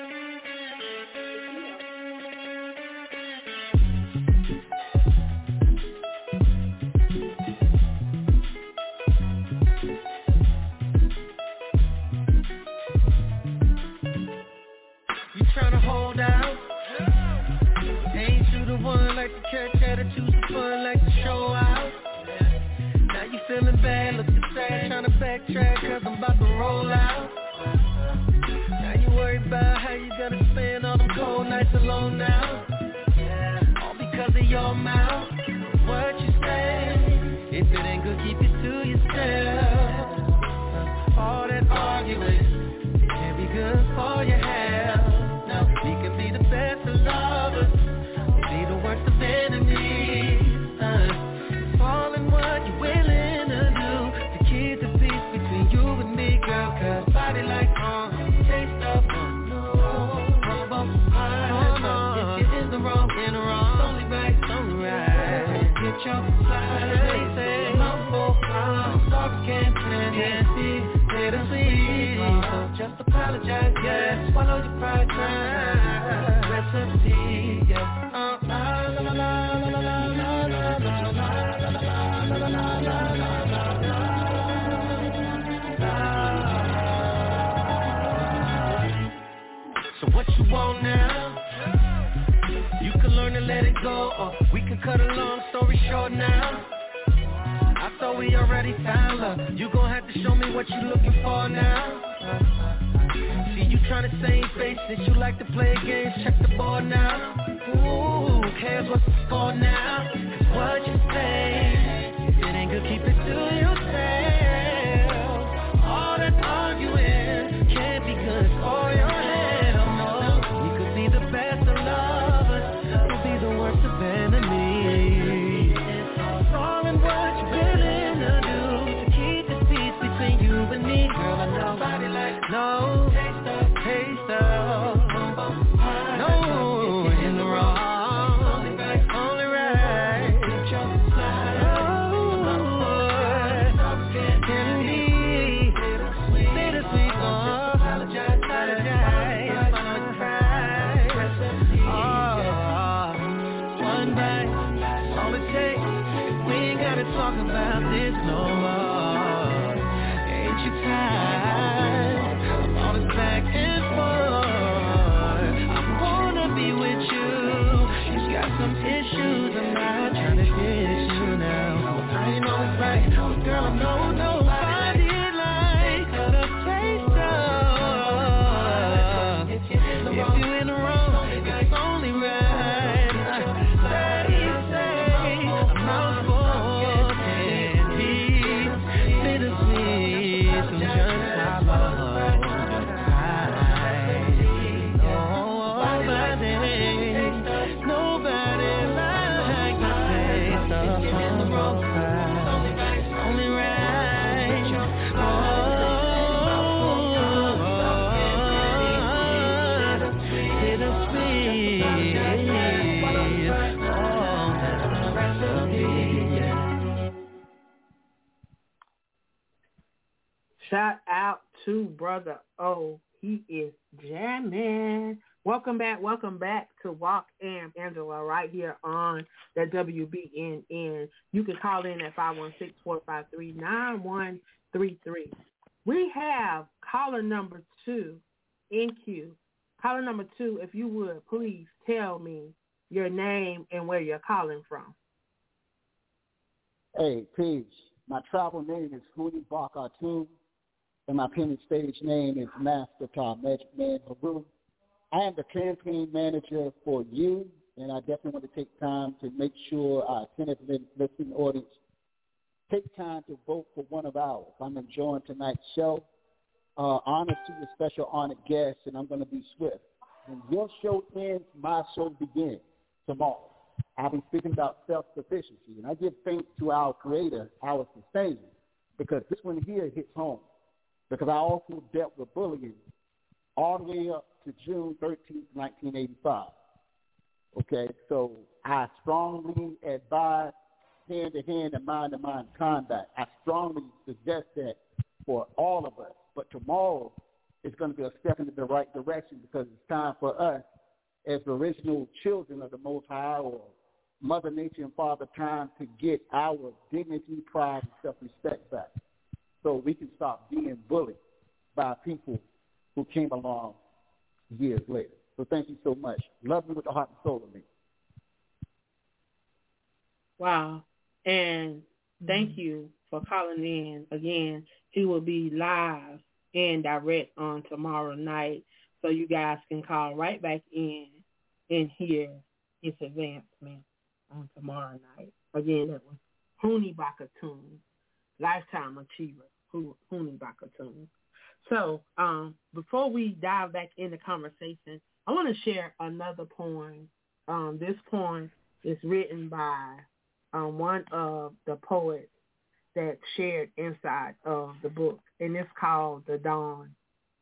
you tryna hold out. Ain't you the one like to catch attitudes and fun, like to show out? Now you feeling bad, looking sad, tryna backtrack cause I'm about to roll out. Now you worried about how you gonna spend all them cold nights alone now. All because of your mouth, what you say. If it ain't good, keep it to yourself. All that arguing, it can't be good for your health. Now we can be the best of lovers, be the worst of enemies. uh, It's all in what you're willing to do to keep the peace between you and me, girl. Cause body like uh, taste of uh, no, uh, uh, uh, if it is the wrong, in the wrong, it's only right, it's only right. Get your side, they say, mouthful, uh, soft can't plan, can't see, bittersweet. So just apologize, yeah, swallow your pride, try recipe, yeah. Uh, la la la la la la la la la la la la la. So what you want now? You can learn to let it go, or we can cut a long story short now. I thought we already found love. You gon' have to show me what you looking for now. See you tryna save face since you like to play games. Check the board now. Ooh, who cares what's the score now? Cause what you say, if it ain't good, keep it to yourself. All that arguing can't be good for your head. Oh no, we could be the best of lovers, we'll be the worst of enemies. It's all in what you're willing to do to keep this peace between you and me, girl. I know nobody like no taste of, taste of, no in the wrong, only right, only right. Oh, can be bittersweet, oh, apologize, apologize, one cry, oh, one bite, all it takes. We ain't gotta talk about this no more. Ain't you tired of all this back and forth? I wanna be with you. You got some issues, I'm not trying to diss you now. I know it's right, girl, I know nobody like the taste of. If you in the wrong, it's only right. Say, say, a mouthful can be bittersweet, so just swallow. Nobody, nobody like the taste of home. Only right. Oh, bittersweet. Oh, that's the recipe. shout out to Brother O. He is jamming. Welcome back, welcome back to Walk and Angela right here on the W B N N. You can call in at five one six, four five three, nine one three three. We have caller number two in queue. Caller number two, if you would, please tell me your name and where you're calling from. Hey, peace. My travel name is Huni Bakatu, and my penny stage name is Master Top Magic Man Haru. I am the campaign manager for you, and I definitely want to take time to make sure our attentive listening audience take time to vote for one of ours. I'm enjoying tonight's show. Uh, honor to the special honored guest, and I'm going to be swift. When your show ends, my show begins tomorrow. I'll be speaking about self-sufficiency, and I give thanks to our creator, our sustainer, because this one here hits home, because I also dealt with bullying all the way up to June thirteenth, nineteen eighty-five. Okay, so I strongly advise hand-to-hand and mind-to-mind combat. I strongly suggest that for all of us. But tomorrow, it's going to be a step in the right direction because it's time for us as the original children of the Most High or Mother Nature and Father Time to get our dignity, pride, and self-respect back so we can stop being bullied by people who came along years later. So thank you so much. Love you with the heart and soul of me. Wow. And thank you for calling in. Again, he will be live and direct on tomorrow night, so you guys can call right back in and hear his advancement on tomorrow night. Again, that was Huni Bakatoon, Lifetime Achiever, Huni Bakatoon. So um, before we dive back into conversation, I want to share another poem. Um, this poem is written by um, one of the poets that shared inside of the book, and it's called The Dawn.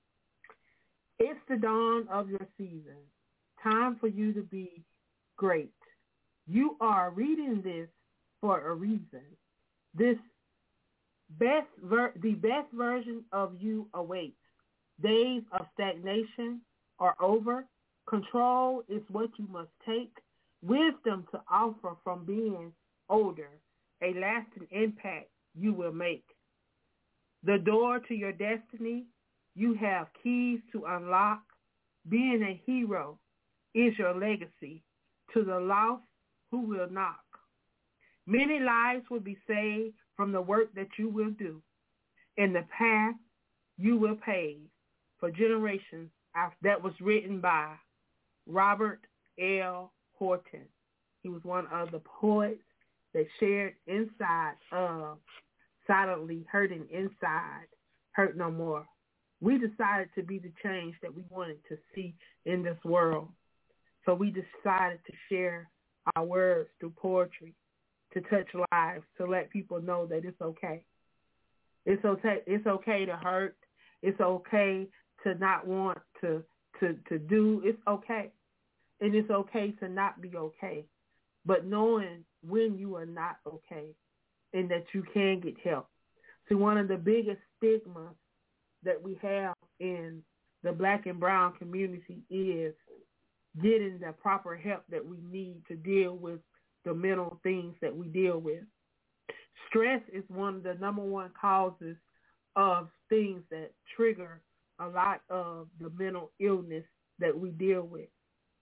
It's the dawn of your season, time for you to be great. You are reading this for a reason. This best ver- the best version of you awaits. Days of stagnation are over. Control is what you must take. Wisdom to offer from being older. A lasting impact you will make. The door to your destiny, you have keys to unlock. Being a hero is your legacy. To the lost who will knock. Many lives will be saved from the work that you will do. In the path you will pave for generations. That was written by Robert L. Horton. He was one of the poets that shared inside of Silently Hurting Inside, Hurt No More. We decided to be the change that we wanted to see in this world. So we decided to share our words through poetry, to touch lives, to let people know that it's okay. It's okay. It's okay to hurt. It's okay to not want to, to, to do. It's okay. And it's okay to not be okay. But knowing when you are not okay and that you can get help. See, one of the biggest stigmas that we have in the black and brown community is getting the proper help that we need to deal with the mental things that we deal with. Stress is one of the number one causes of things that trigger a lot of the mental illness that we deal with.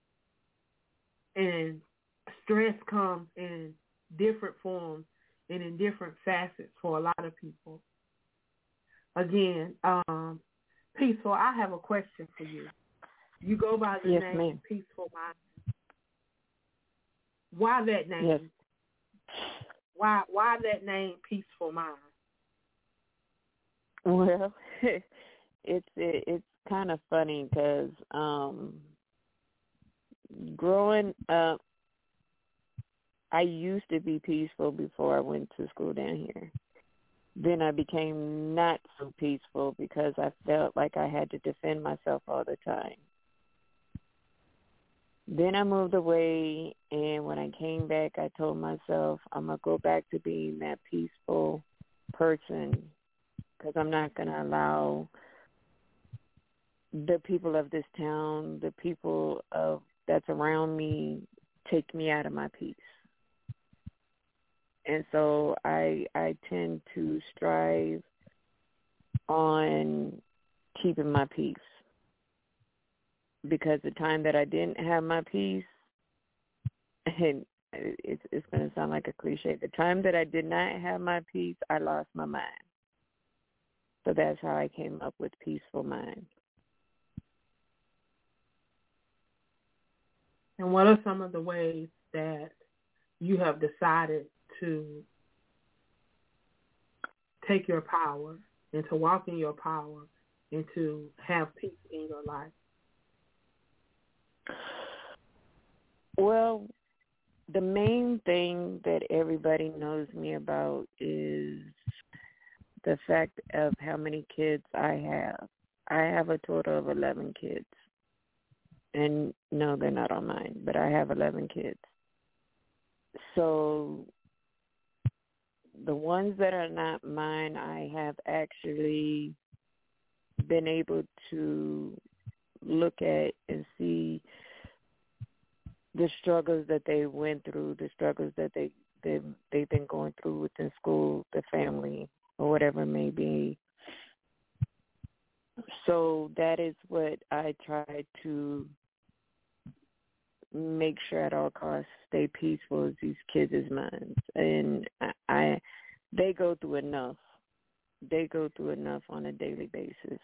And stress comes in different forms and in different facets for a lot of people. Again, um, Peaceful, I have a question for you. You go by the yes, name ma'am. Peaceful Mind. Why that name? Yes. Why why that name Peaceful Mind? Well, it's it, it's kind of funny because um, growing up, I used to be peaceful before I went to school down here. Then I became not so peaceful because I felt like I had to defend myself all the time. Then I moved away, and when I came back, I told myself I'm going to go back to being that peaceful person because I'm not going to allow the people of this town, the people of that's around me, take me out of my peace. And so I I tend to strive on keeping my peace. Because the time that I didn't have my peace, and it's, it's going to sound like a cliche, the time that I did not have my peace, I lost my mind. So that's how I came up with Peaceful Mind. And what are some of the ways that you have decided to take your power and to walk in your power and to have peace in your life? Well, the main thing that everybody knows me about is the fact of how many kids I have. I have a total of eleven kids. And no, they're not on mine, but I have eleven kids. So the ones that are not mine, I have actually been able to look at and see the struggles that they went through, the struggles that they, they, they've been going through within school, the family, or whatever it may be. So that is what I try to make sure at all costs stay peaceful is these kids' minds. And I, I they go through enough. They go through enough on a daily basis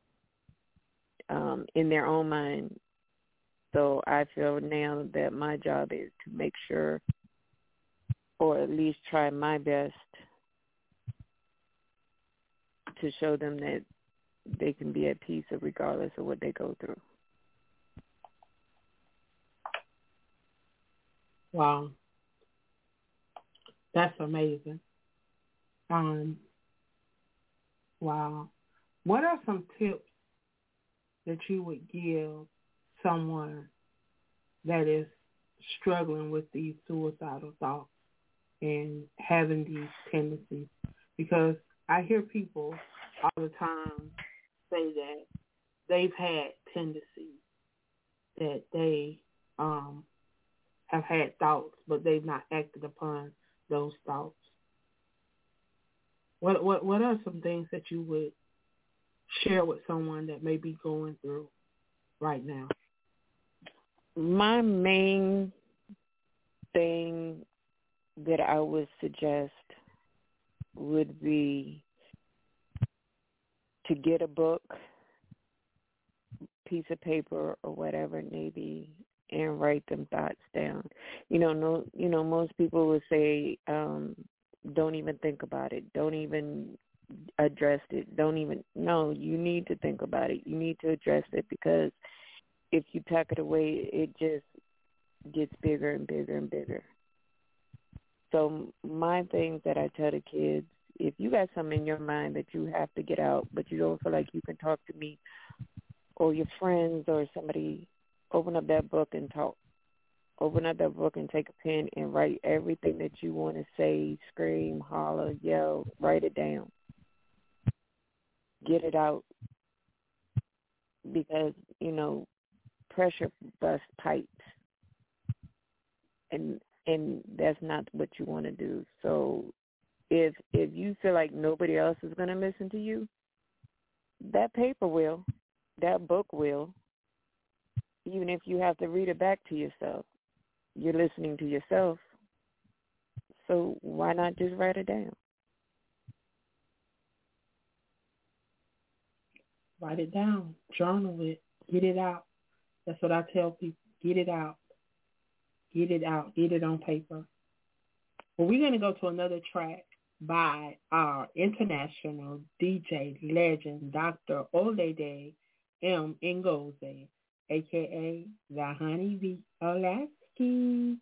um, in their own mind. So I feel now that my job is to make sure, or at least try my best to show them that they can be at peace regardless of what they go through. Wow. That's amazing. Um, wow. What are some tips that you would give someone that is struggling with these suicidal thoughts and having these tendencies? Because I hear people all the time say that they've had tendencies, that they um, have had thoughts, but they've not acted upon those thoughts. What what what are some things that you would share with someone that may be going through right now? My main thing that I would suggest would be to get a book, piece of paper, or whatever it may be, and write them thoughts down. You know, no, you know, most people would say, um, don't even think about it. Don't even address it. Don't even, no, you need to think about it. You need to address it, because if you tuck it away, it just gets bigger and bigger and bigger. So my things that I tell the kids, if you got something in your mind that you have to get out, but you don't feel like you can talk to me or your friends or somebody, open up that book and talk. Open up that book and take a pen and write everything that you want to say, scream, holler, yell, write it down. Get it out. Because, you know, pressure busts pipes. And and that's not what you want to do. So if if you feel like nobody else is going to listen to you, that paper will, that book will, even if you have to read it back to yourself. You're listening to yourself, so why not just write it down? Write it down. Journal it. Get it out. That's what I tell people. Get it out. Get it out. Get it on paper. Well, we're going to go to another track by our international D J legend, Doctor Olede M. Ngozi, a k a the Honey Bee Olasky.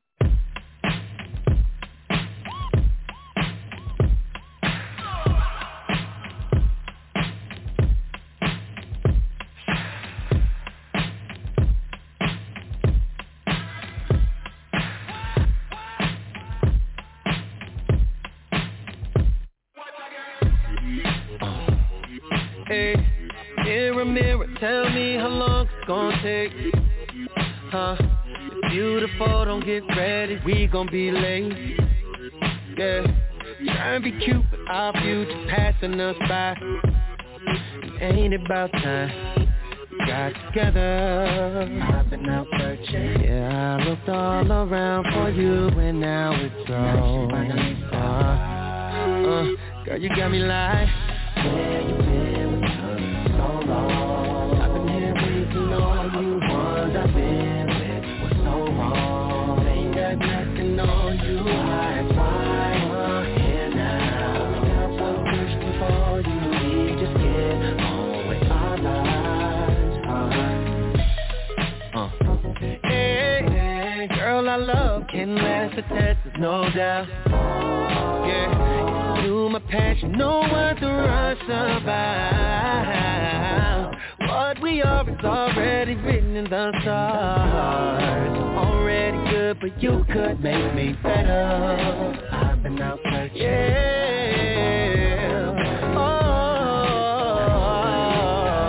Hey, mirror, mirror, tell me how long it's gonna take. Huh? If beautiful, don't get ready, we gon' be late. Yeah, try and be cute, but our future passing us by. Ain't it about time we got together? I've been out searching. Yeah, I looked all around for you, and now it's all. Uh, uh, girl, you got me like, where you been with me so long? I've been here waiting on you, ones I've been with for so long. Ain't got nothing on you, why, why, uh, here now. We got so thirsty for you, we just get on with our lives. Uh, uh. Hey, hey, girl, our love can last for tests, no doubt. Yeah. You my passion, no one to rush about. What we are is already written in the stars. Already good, but you could make me better. I've been out searching. Yeah. Oh,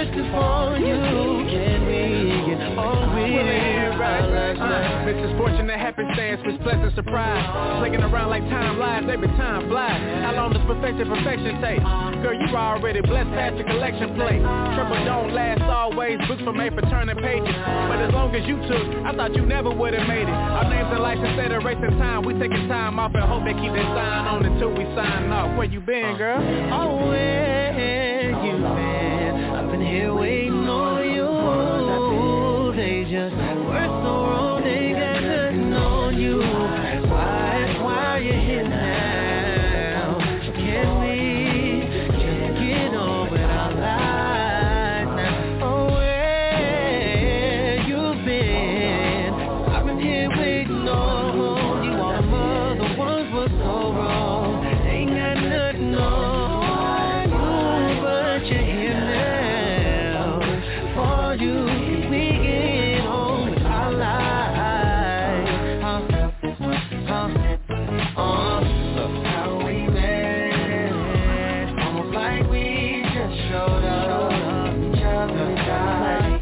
thirsty for you. Can we get over it? Right, right, right. Missus Fortune and happenstance with pleasant surprise. Playing around like time lies, every time flies. How long does perfection, perfection take? Girl, you already blessed past your collection plate. Triple don't last always, books were made for turning pages. But as long as you took, I thought you never would have made it. Our names and lights instead of racing time. We taking time off and hope they keep that sign on until we sign off. Where you been, girl? Oh, where you been? I've been here waiting on you. They just were so wrong, they got nothing on you. Why, why are you here now? Can we just get on with our lives now? Oh, where you been? I've been here waiting on you. All them other ones were so wrong. Ain't got nothing on you, but you're here now. For you, we get on with our lives. Huh? Huh? Uh, look how we met. Almost like we just showed up each other's side.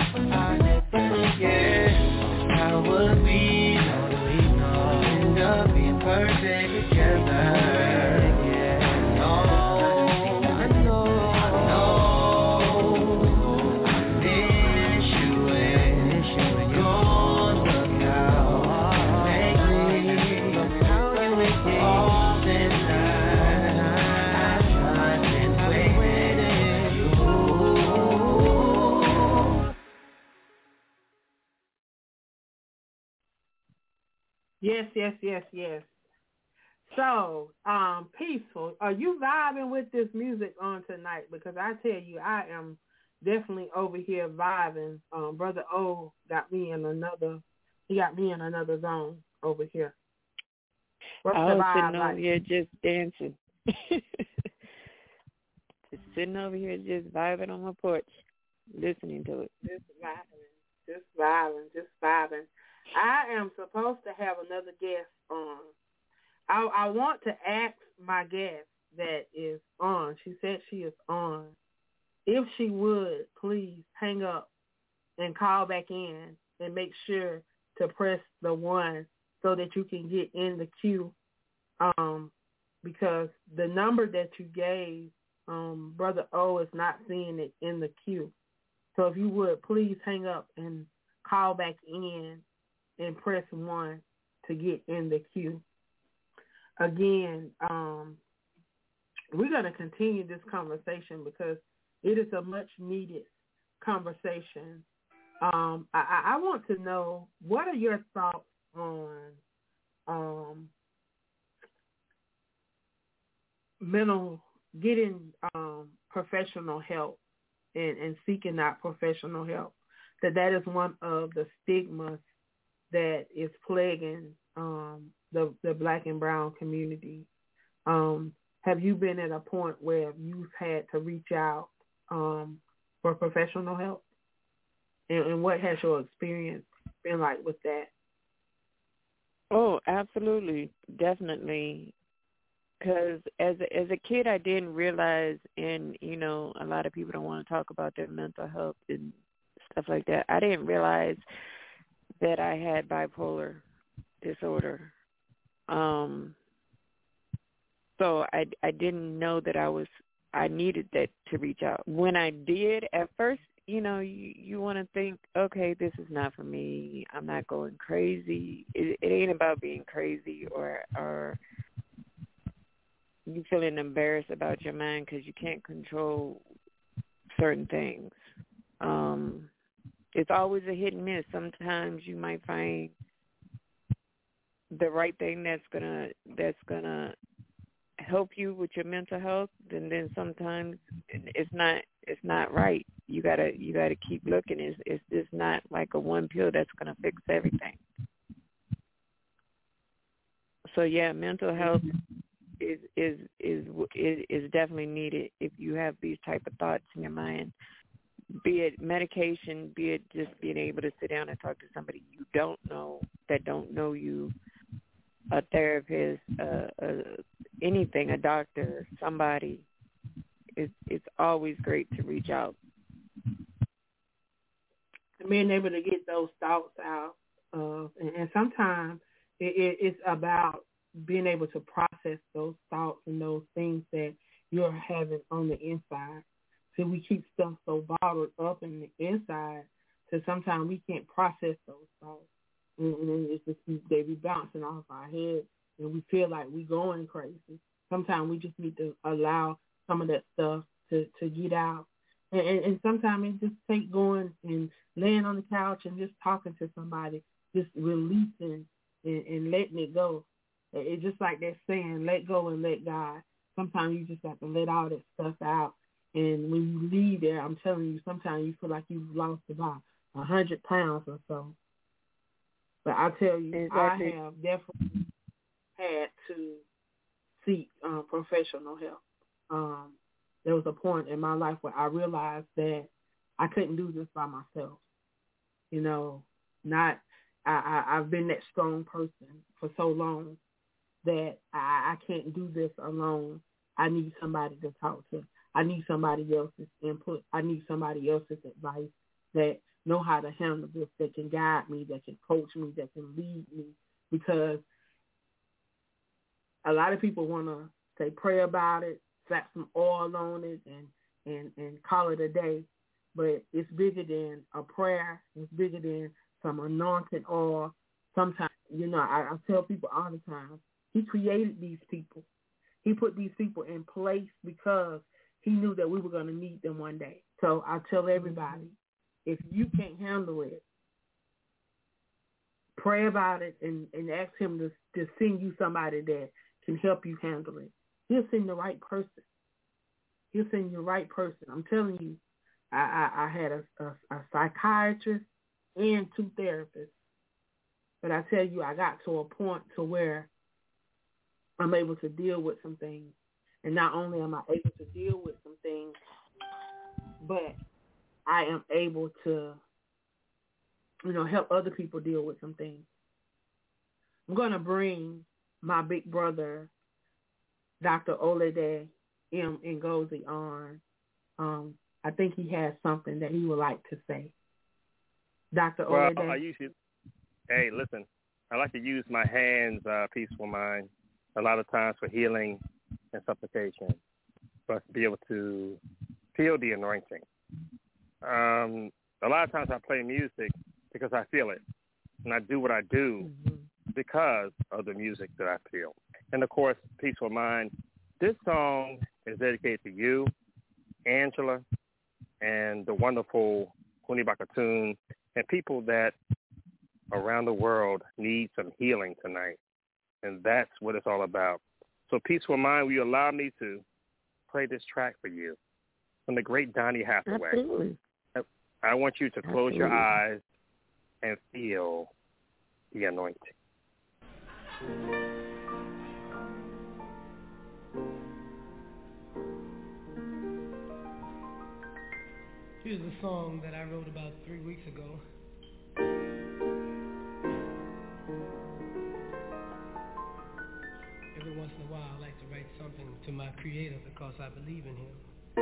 Yeah, how would we know that we know end up being perfect together? Yes, yes, yes, yes. So, um, Peaceful, are you vibing with this music on tonight? Because I tell you, I am definitely over here vibing. Um, Brother O got me in another, he got me in another zone over here. What's I the was vibe sitting like? over here just dancing. Just sitting over here just vibing on my porch, listening to it. Just vibing, just vibing, just vibing. I am supposed to have another guest on. I, I want to ask my guest that is on. She said she is on. If she would, please hang up and call back in and make sure to press the one so that you can get in the queue. Um, because the number that you gave, um, Brother O is not seeing it in the queue. So if you would, please hang up and call back in and press one to get in the queue. Again, um, we're going to continue this conversation because it is a much-needed conversation. Um, I, I want to know, what are your thoughts on um, mental, getting um, professional help and, and seeking out professional help? That that is one of the stigmas that is plaguing um, the the Black and brown community. Um, have you been at a point where you've had to reach out um, for professional help? And, and what has your experience been like with that? Oh, absolutely, definitely. Because as a, as a kid, I didn't realize, and you know, a lot of people don't want to talk about their mental health and stuff like that. I didn't realize that I had bipolar disorder. Um, so I, I didn't know that I was, I needed that to reach out. When I did, at first, you know, you, you want to think, okay, this is not for me. I'm not going crazy. It, it ain't about being crazy or, or you feeling embarrassed about your mind because you can't control certain things. Um, it's always a hit and miss. Sometimes you might find the right thing that's gonna that's gonna help you with your mental health, and then sometimes it's not it's not right. You gotta you gotta keep looking. It's it's just not like a one pill that's gonna fix everything. So yeah, mental health is is is is, is definitely needed if you have these type of thoughts in your mind. Be it medication, be it just being able to sit down and talk to somebody you don't know, that don't know you, a therapist, uh, uh, anything, a doctor, somebody. It's, it's always great to reach out and being able to get those thoughts out. Uh, and, and sometimes it, it, it's about being able to process those thoughts and those things that you're having on the inside. So we keep stuff so bottled up in the inside, so sometimes we can't process those thoughts. And, and it's just, they be bouncing off our head, and we feel like we going crazy. Sometimes we just need to allow some of that stuff to, to get out. And, and, and sometimes it just takes going and laying on the couch and just talking to somebody, just releasing and, and letting it go. It's just like that saying, let go and let God. Sometimes you just have to let all that stuff out. And when you leave there, I'm telling you, sometimes you feel like you've lost about a hundred pounds or so. But I tell you, exactly. I have definitely had to seek uh, professional help. Um, there was a point in my life where I realized that I couldn't do this by myself. You know, not I, I, I've been that strong person for so long that I, I can't do this alone. I need somebody to talk to. I need somebody else's input. I need somebody else's advice that know how to handle this, that can guide me, that can coach me, that can lead me. Because a lot of people want to say, pray about it, slap some oil on it, and, and, and call it a day. But it's bigger than a prayer. It's bigger than some anointed oil. Sometimes, you know, I, I tell people all the time, he created these people. He put these people in place because he knew that we were going to need them one day. So I tell everybody, if you can't handle it, pray about it and, and ask him to, to send you somebody that can help you handle it. He'll send the right person. He'll send you the right person. I'm telling you, I, I, I had a, a, a psychiatrist and two therapists. But I tell you, I got to a point to where I'm able to deal with some things. And not only am I able to deal with some things, but I am able to, you know, help other people deal with some things. I'm going to bring my big brother, Doctor Olede M. Ngozi, on. Um, I think he has something that he would like to say. Doctor Well, Olede. I usually, hey, listen, I like to use my hands, uh, Peaceful Mind, a lot of times for healing and supplication, for us to be able to feel the anointing. Um, a lot of times I play music because I feel it, and I do what I do mm-hmm. because of the music that I feel. And, of course, Peaceful Mind, this song is dedicated to you, Angela, and the wonderful Kuni Bakatun, and people that around the world need some healing tonight. And that's what it's all about. So, Peaceful Mind, will you allow me to play this track for you from the great Donny Hathaway? Absolutely. I want you to close Absolutely. your eyes and feel the anointing. Here's a song that I wrote about three weeks ago. Every once in a while, I like to write something to my Creator because I believe in Him.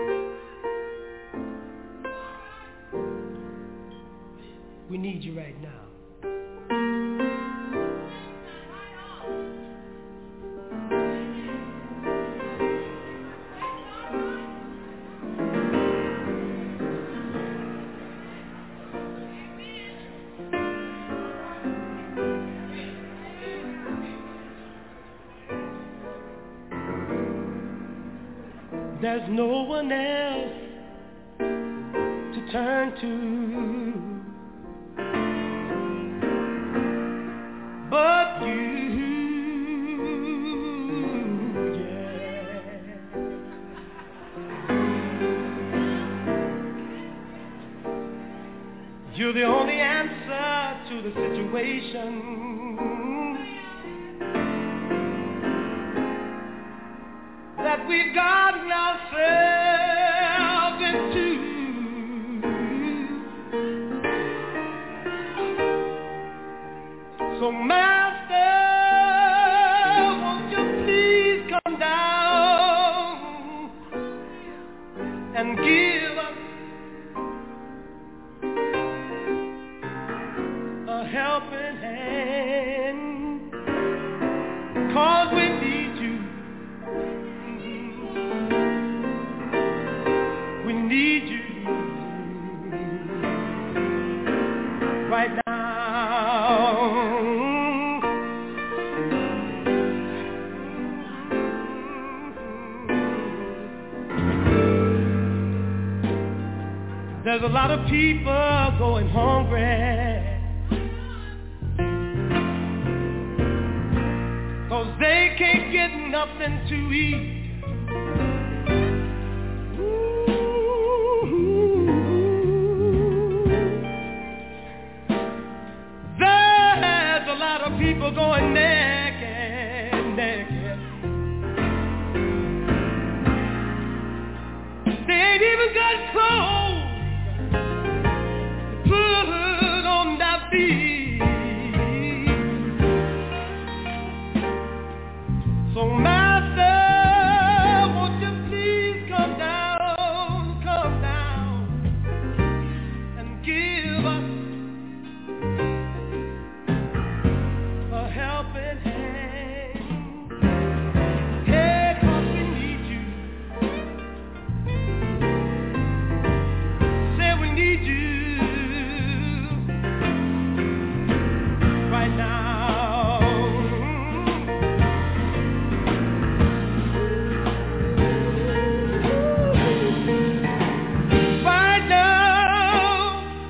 We need you right now. There's no one else to turn to but you, yeah. You're the only answer to the situation that we've gotten ourselves into. So Master, won't you please come down and give us There's a lot of people going hungry, 'cause they can't get nothing to eat. There's a lot of people going naked, naked. They ain't even got clothes to put on their feet. So Master, won't you please come down, come down and give us a helping hand. Hey, 'cause we need you. Say we need you right now. Right now.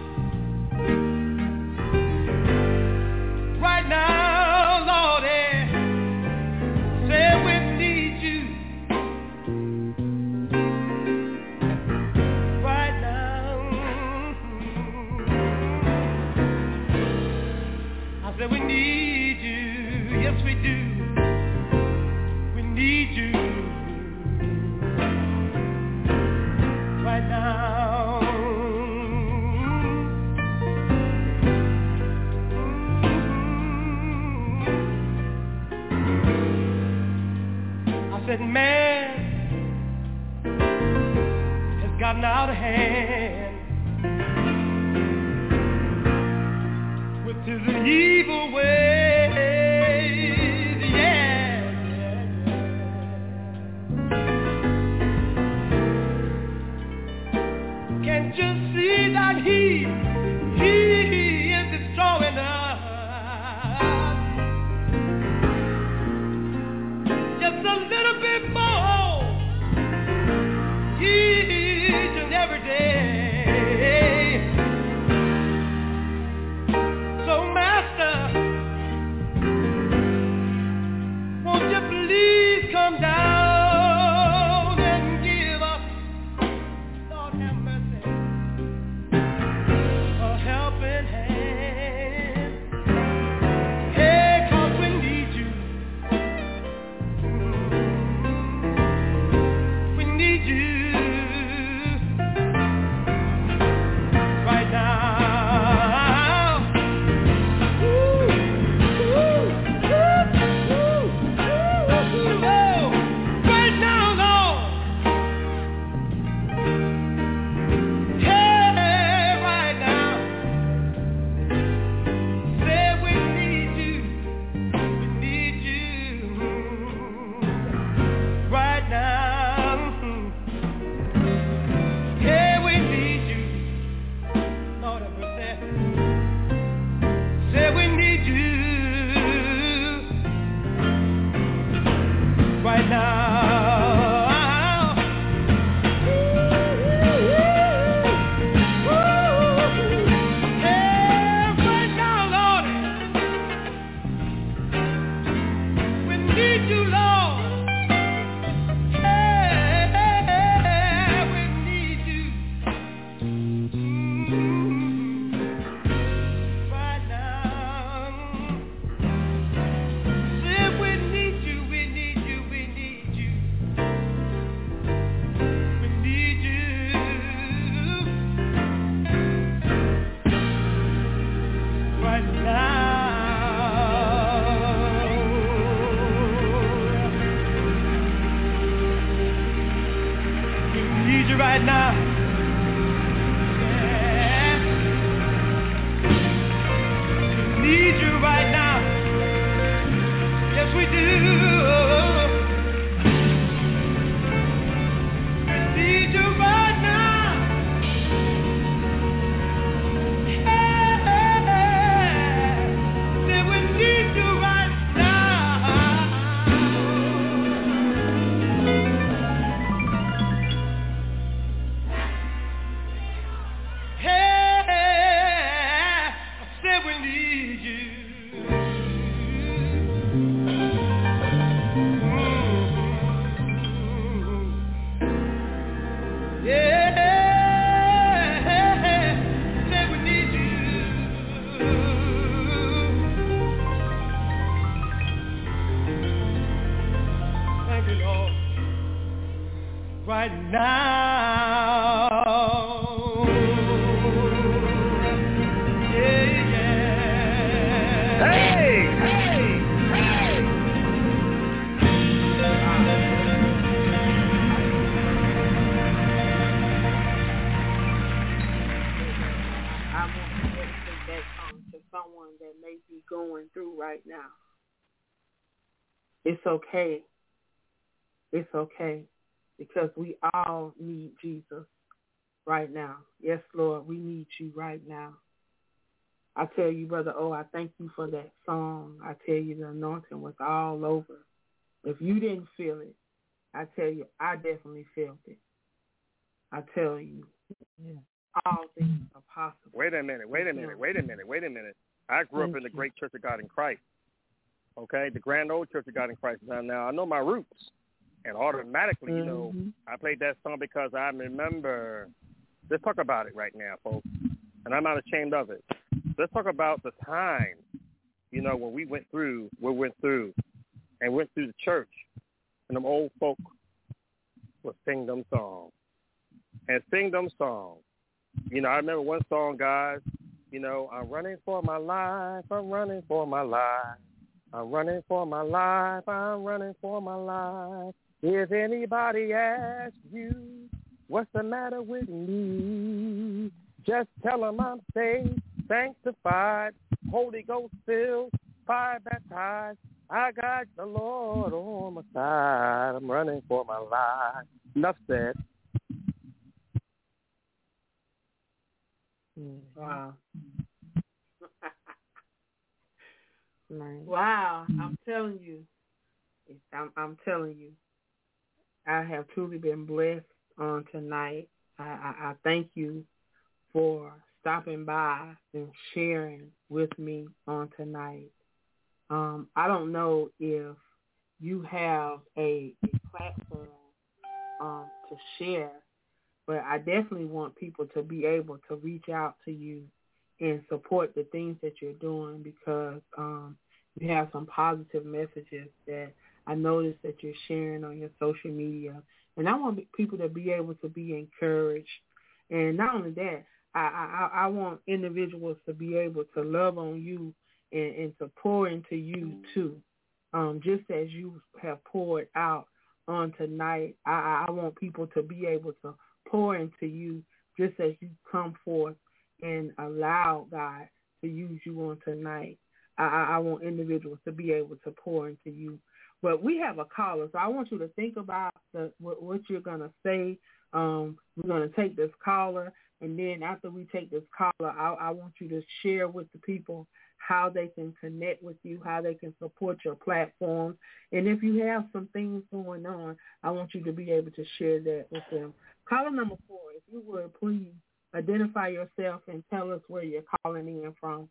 Right now, Lordy. Say we need you right now. I said we need you. Yes, we do. We need you right now. I said man has gotten out of hand with his evil ways, yeah, yeah, yeah. Can't you see that he, he is destroying us? Just a little bit more each and every day. So Master, won't you please come down and give us, Lord have mercy, a now. Yeah, yeah. Hey, hey, hey. I want to dedicate that song to someone that may be going through right now. It's okay. It's okay. Because we all need Jesus right now. Yes, Lord, we need you right now. I tell you, Brother O, I thank you for that song. I tell you, the anointing was all over. If you didn't feel it, I tell you, I definitely felt it. I tell you, yeah. All things are possible. Wait a minute, wait a minute, wait a minute, wait a minute. I grew up in the Great Church of God in Christ. Okay, the Grand Old Church of God in Christ. Now, now I know my roots. And automatically, you know, mm-hmm. I played that song because I remember, let's talk about it right now, folks. And I'm not ashamed of it. Let's talk about the time, you know, when we went through, we went through, and went through the church. And them old folk would sing them songs. And sing them songs. You know, I remember one song, guys, you know, I'm running for my life, I'm running for my life. I'm running for my life, I'm running for my life. If anybody asks you what's the matter with me, just tell them I'm saved, sanctified, Holy Ghost filled, fire baptized. I got the Lord on my side. I'm running for my life. Enough said. Wow. Wow, I'm telling you. I'm, I'm telling you. I have truly been blessed on tonight. I, I, I thank you for stopping by and sharing with me on tonight. Um, I don't know if you have a, a platform um, to share, but I definitely want people to be able to reach out to you and support the things that you're doing because um, you have some positive messages that I noticed that you're sharing on your social media. And I want people to be able to be encouraged. And not only that, I, I, I want individuals to be able to love on you and, and to pour into you too. Um, just as you have poured out on tonight, I, I want people to be able to pour into you just as you come forth and allow God to use you on tonight. I, I want individuals to be able to pour into you. But we have a caller, so I want you to think about the, what, what you're going to say. Um, we're going to take this caller, and then after we take this caller, I, I want you to share with the people how they can connect with you, how they can support your platform. And if you have some things going on, I want you to be able to share that with them. Caller number four, if you would, please identify yourself and tell us where you're calling in from.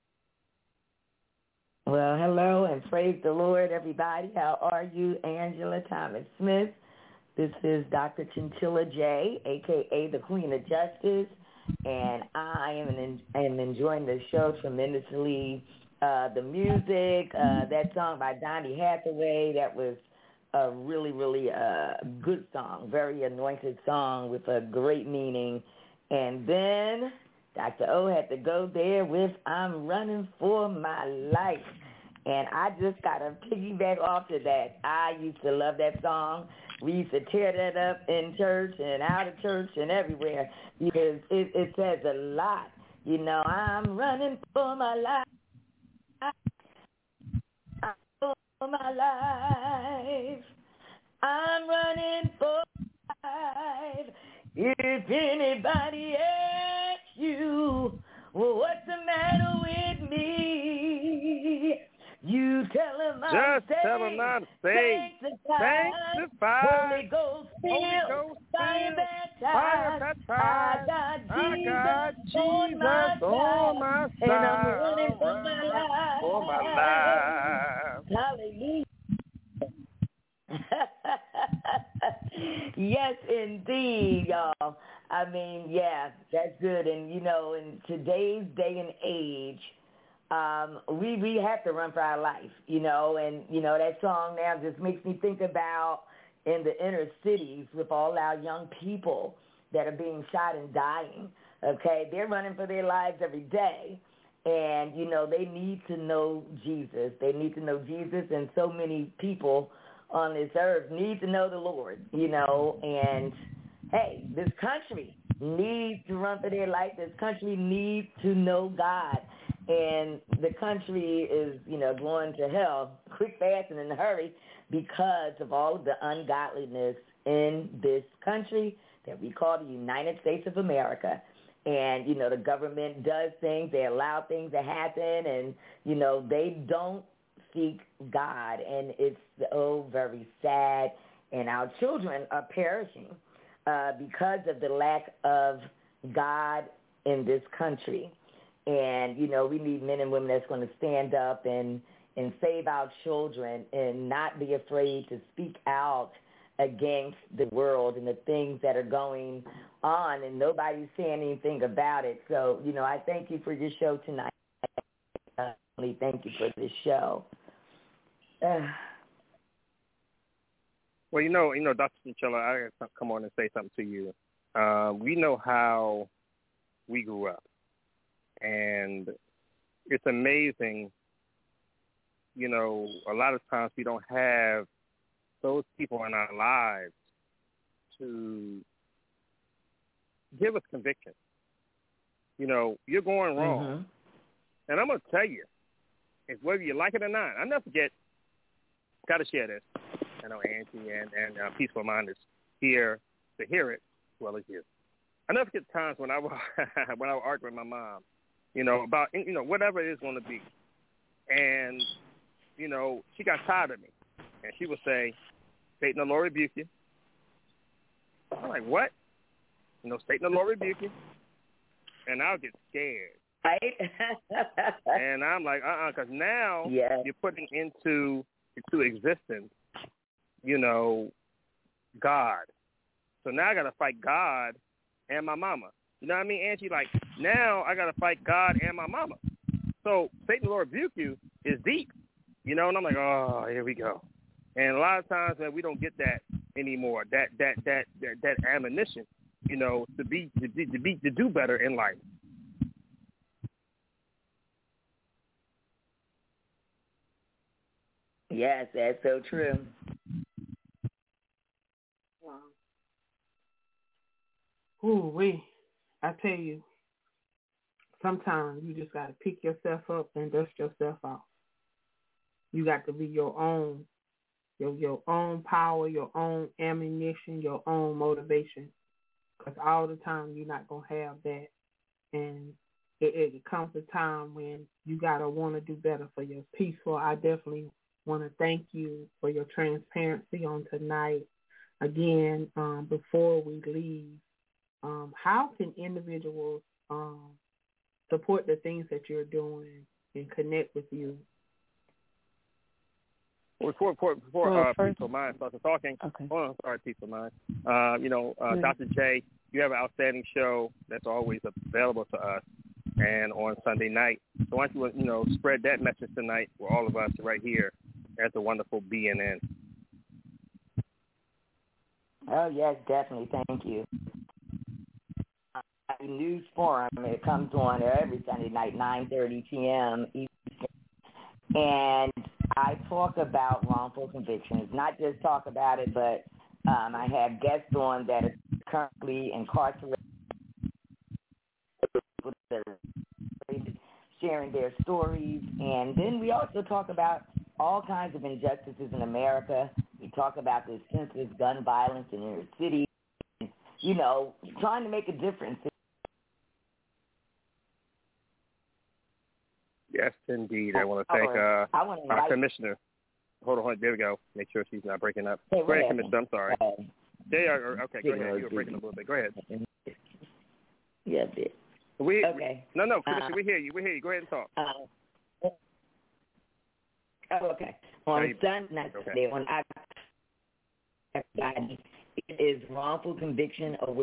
Well, hello and praise the Lord, everybody. How are you? Angela Thomas Smith. This is Doctor Chinchilla J, a k a the Queen of Justice, and I am, an, am enjoying the show tremendously. Uh, the music, uh, that song by Donny Hathaway, that was a really, really uh, good song, very anointed song with a great meaning. And then Doctor O had to go there with I'm Running for My Life. And I just got to piggyback off of that. I used to love that song. We used to tear that up in church and out of church and everywhere because it, it says a lot. You know, I'm running for my life. I'm for my life. I'm running for my life. If anybody asks you, well, what's the matter with me? You tell him I'm Just saved, tell him I'm saved, sanctified, Holy Ghost Holy filled, Ghost fire filled, baptized. fire baptized. I got I Jesus, got Jesus on my on my side, and I'm side. running for my life. For my life. Hallelujah. Yes, indeed, y'all. I mean, yeah, that's good. And, you know, in today's day and age, um, we, we have to run for our life, you know. And, you know, that song now just makes me think about in the inner cities with all our young people that are being shot and dying. Okay, they're running for their lives every day. And, you know, they need to know Jesus. They need to know Jesus, and so many people on this earth need to know the Lord, you know. And, hey, this country needs to run for their life. This country needs to know God. And the country is, you know, going to hell quick, fast, and in a hurry because of all of the ungodliness in this country that we call the United States of America. And, you know, the government does things, they allow things to happen, and, you know, they don't seek God. And it's oh, very sad. And our children are perishing uh, because of the lack of God in this country. And, you know, we need men and women that's going to stand up and, and save our children and not be afraid to speak out against the world and the things that are going on, and nobody's saying anything about it. So, you know, I thank you for your show tonight. I really thank you for this show. Uh, well, you know, you know, Doctor Chinchilla, I got to come on and say something to you. Uh, we know how we grew up, and it's amazing. You know, a lot of times we don't have those people in our lives to give us conviction. You know, you're going wrong. Mm-hmm. And I'm going to tell you, if whether you like it or not, I never forget, got to share this. I know Angie and, and uh, Peaceful Mind is here to hear it as well as you. I never forget times when I was, when I would argue with my mom, you know, about, you know, whatever it is going to be. And, you know, she got tired of me. And she would say, Satan the Lord rebuke you. I'm like, what? You know, Satan the Lord rebuke you. And I'll get scared. Right? And I'm like, uh-uh, because now yeah. you're putting into into existence, you know, God. So now I got to fight God and my mama. You know what I mean, Angie? Like, now I got to fight God and my mama. So Satan the Lord rebuke you is deep. You know, and I'm like, oh, here we go. And a lot of times, man, we don't get that anymore. That that that that, that admonition, you know, to be to be to be to do better in life. Yes, that's so true. Wow. Ooh, we. I tell you, sometimes you just got to pick yourself up and dust yourself off. You got to be your own, your your own power, your own ammunition, your own motivation. Because all the time you're not going to have that. And it, it comes a time when you got to want to do better for your Peaceful. I definitely want to thank you for your transparency on tonight. Again, um, before we leave, um, how can individuals um, support the things that you're doing and connect with you? Before, before, before well, uh, first, Peaceful Mind starts talking, okay. hold on, sorry, Peaceful Mind. Uh, you know, uh, mm-hmm. Doctor J, you have an outstanding show that's always available to us, and on Sunday night. So why don't you, you know, spread that message tonight for all of us right here at the wonderful B N N. Oh, yes, definitely. Thank you. Uh, News Forum, it comes on every Sunday night, nine thirty p.m. Eastern. And I talk about wrongful convictions, not just talk about it, but um, I have guests on that are currently incarcerated, sharing their stories. And then we also talk about all kinds of injustices in America. We talk about the senseless gun violence in inner city, and, you know, trying to make a difference. Yes, indeed. I want to thank uh, I want to our commissioner. Hold on, hold on, there we go. Make sure she's not breaking up. Hey, go ahead, Commissioner. I'm sorry. Uh, they are, okay, go ahead. You were breaking up a little bit. Go ahead. Yeah, a bit. We, okay. No, no, Commissioner, uh, we hear you. We hear you. Go ahead and talk. Uh, oh, okay. On no, Sunday, okay. on everybody, it is wrongful conviction of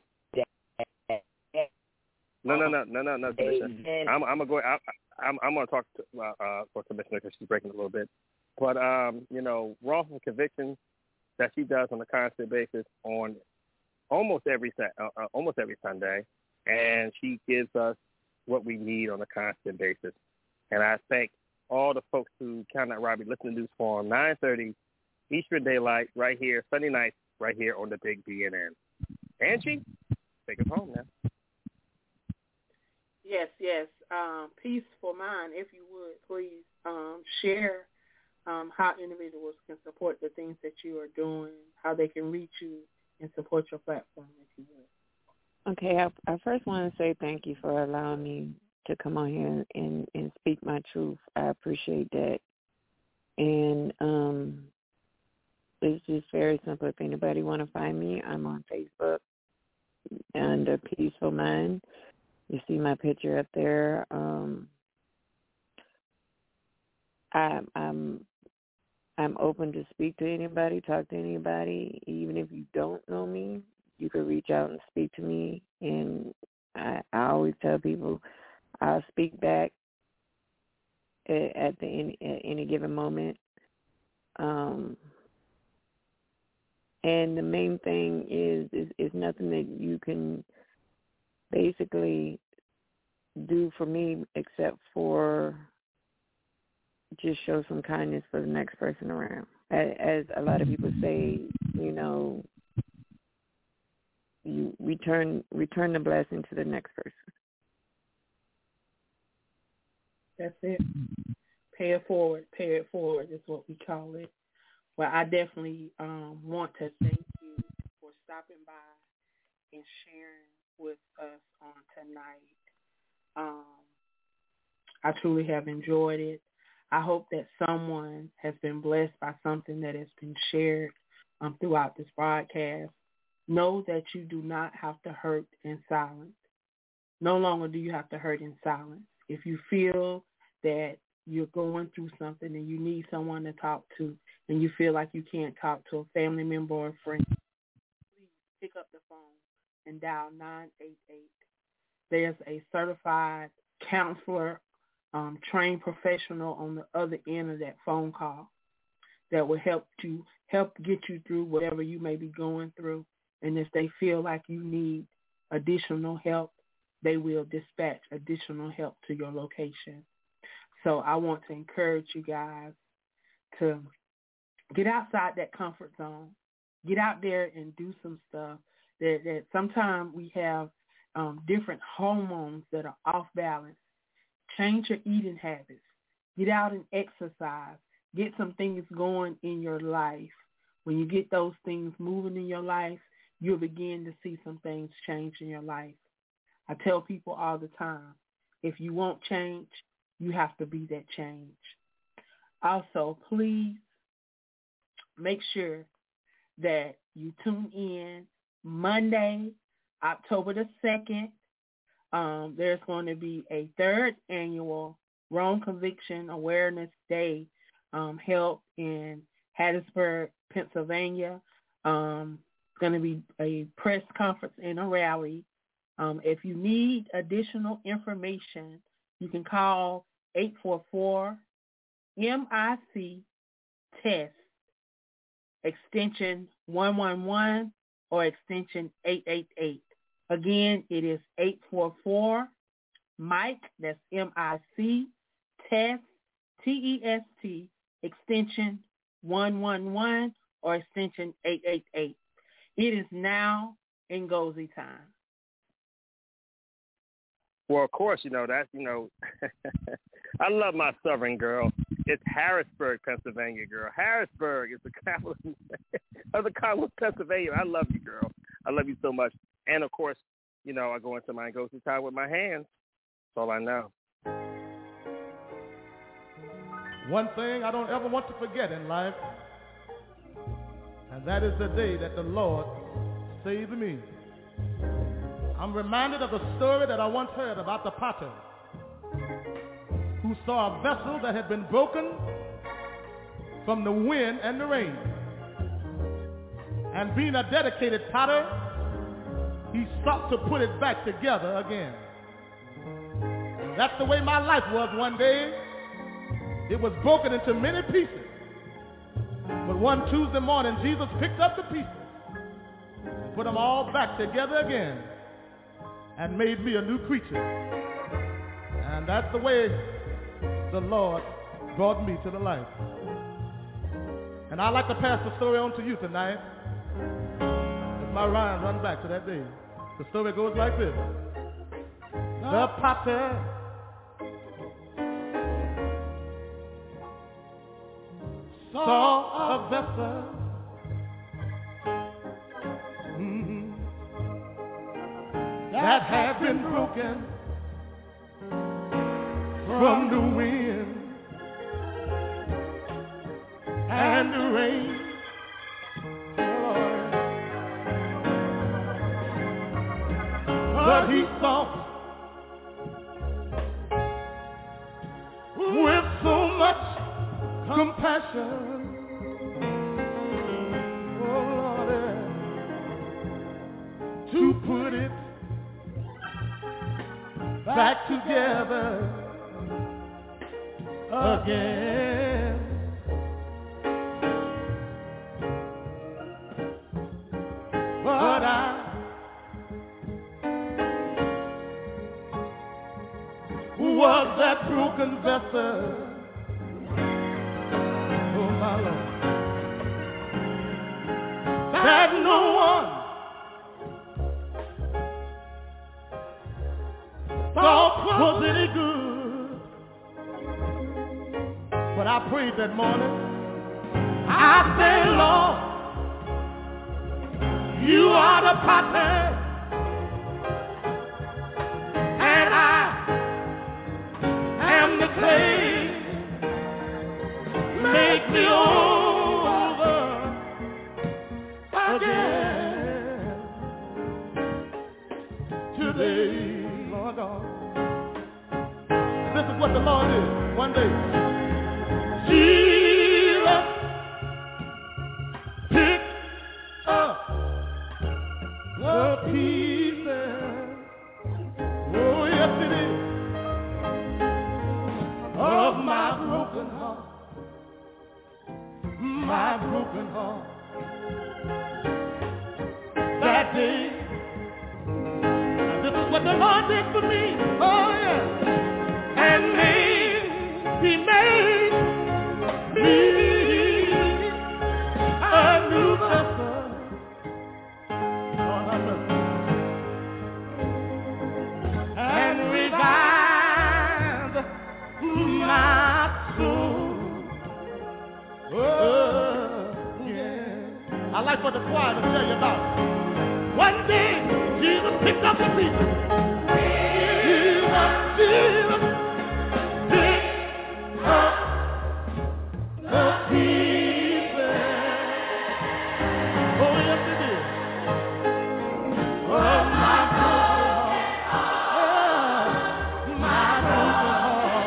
No, no, no, no, no, no, Commissioner. I'm, I'm gonna go. I, I'm, I'm gonna talk to, uh, uh, for Commissioner because she's breaking a little bit. But um, you know, wrongful conviction that she does on a constant basis on almost every uh, uh, almost every Sunday, and she gives us what we need on a constant basis. And I thank all the folks who count out Robbie listen to News Forum nine thirty Eastern Daylight right here Sunday nights right here on the Big B N N. Angie, take us home now. Yes, yes. Um, Peaceful Mind, if you would, please um, share um, how individuals can support the things that you are doing, how they can reach you and support your platform, if you would. Okay, I, I first want to say thank you for allowing me to come on here and, and speak my truth. I appreciate that. And um, it's just very simple. If anybody want to find me, I'm on Facebook under Peaceful Mind. You see my picture up there. Um, I, I'm I'm open to speak to anybody, talk to anybody. Even if you don't know me, you can reach out and speak to me. And I, I always tell people I'll speak back at, at the any, at any given moment. Um, and the main thing is, is is nothing that you can basically do for me except for just show some kindness for the next person around. As a lot of people say, you know, you return return the blessing to the next person. That's it. Pay it forward. Pay it forward is what we call it. Well, I definitely um, want to thank you for stopping by and sharing with us on tonight. Um, I truly have enjoyed it. I hope that someone has been blessed by something that has been shared um, throughout this broadcast. Know that you do not have to hurt in silence. No longer do you have to hurt in silence. If you feel that you're going through something and you need someone to talk to and you feel like you can't talk to a family member or a friend, please pick up the phone and dial nine eight eight. There's a certified counselor, um, trained professional on the other end of that phone call that will help to help get you through whatever you may be going through. And if they feel like you need additional help, they will dispatch additional help to your location. So I want to encourage you guys to get outside that comfort zone. Get out there and do some stuff. That, that sometimes we have um, different hormones that are off balance. Change your eating habits. Get out and exercise. Get some things going in your life. When you get those things moving in your life, you'll begin to see some things change in your life. I tell people all the time, if you want change, you have to be that change. Also, please make sure that you tune in Monday, October the second. Um, there's going to be a third annual Wrong Conviction Awareness Day um, held in Hattiesburg, Pennsylvania. Um, it's going to be a press conference and a rally. Um, if you need additional information, you can call eight four four M I C test, extension one one one or extension eight eight eight. Again, it is eight four four Mike, that's M I C, test, T E S T, extension one one one or extension eight eight eight. It is now Ngozi time. Well, of course, you know, that's, you know, I love my Southern girl. It's Harrisburg, Pennsylvania, girl. Harrisburg is the capital of the Commonwealth, Pennsylvania. I love you, girl. I love you so much. And, of course, you know, I go into my Ngozi time with my hands. That's all I know. One thing I don't ever want to forget in life, and that is the day that the Lord saved me. I'm reminded of a story that I once heard about the potter who saw a vessel that had been broken from the wind and the rain. And being a dedicated potter, he sought to put it back together again. And that's the way my life was one day. It was broken into many pieces. But one Tuesday morning, Jesus picked up the pieces and put them all back together again and made me a new creature. And that's the way the Lord brought me to the light. And I'd like to pass the story on to you tonight. As my rhyme run back to that day. The story goes like this. The potter saw a vessel mm-hmm, that had been broken from the wind and the rain. But he saw with so much compassion, oh Lord, to put it back together again. But I was that broken vessel, oh my Lord, that no one thought was any good. But I prayed that morning, I said, Lord, you are the potter, and I am the clay. Make me over again today, Lord God. This is what the Lord did one day. Jesus picked up the pieces, oh yes it is, of my broken heart, my broken heart. That day, and this is what the Lord did for me, oh yeah, and made, he made me a new vessel. And revived my soul. Oh, yeah. I'd like for the choir to tell you about it. One day, Jesus picked up the pieces. Jesus, Jesus picked up the pieces. Oh, yes, he did. Oh, my broken heart. My broken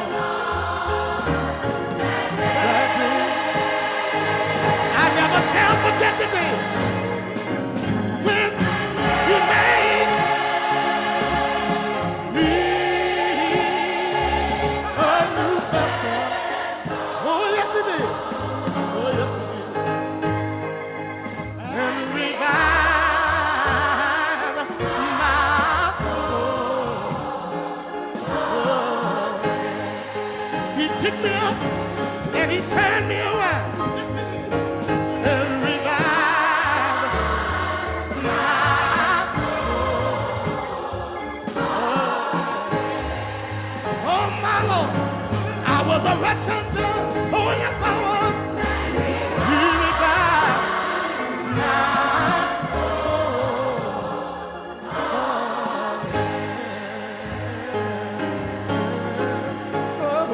heart. I never can forget the day when he made me a new vessel. Oh, yes, he did. Oh, yes, he did. And revived my soul. Oh, he picked me up and he turned me around. And revived my soul. Oh, oh my Lord, I was a wretch until, oh yes I was. He revived my soul. Oh,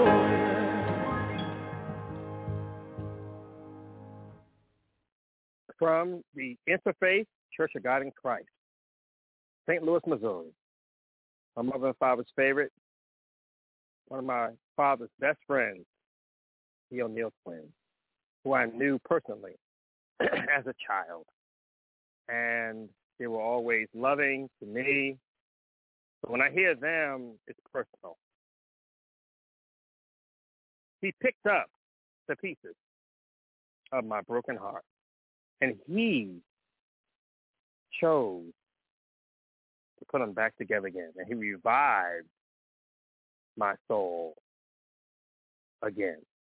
yeah. From the Interfaith Church of God in Christ, Saint Louis, Missouri. My mother and father's favorite, one of my father's best friends, the O'Neill twins, who I knew personally as a child. And they were always loving to me. But when I hear them, it's personal. He picked up the pieces of my broken heart. And he chose to put them back together again. And he revived my soul again.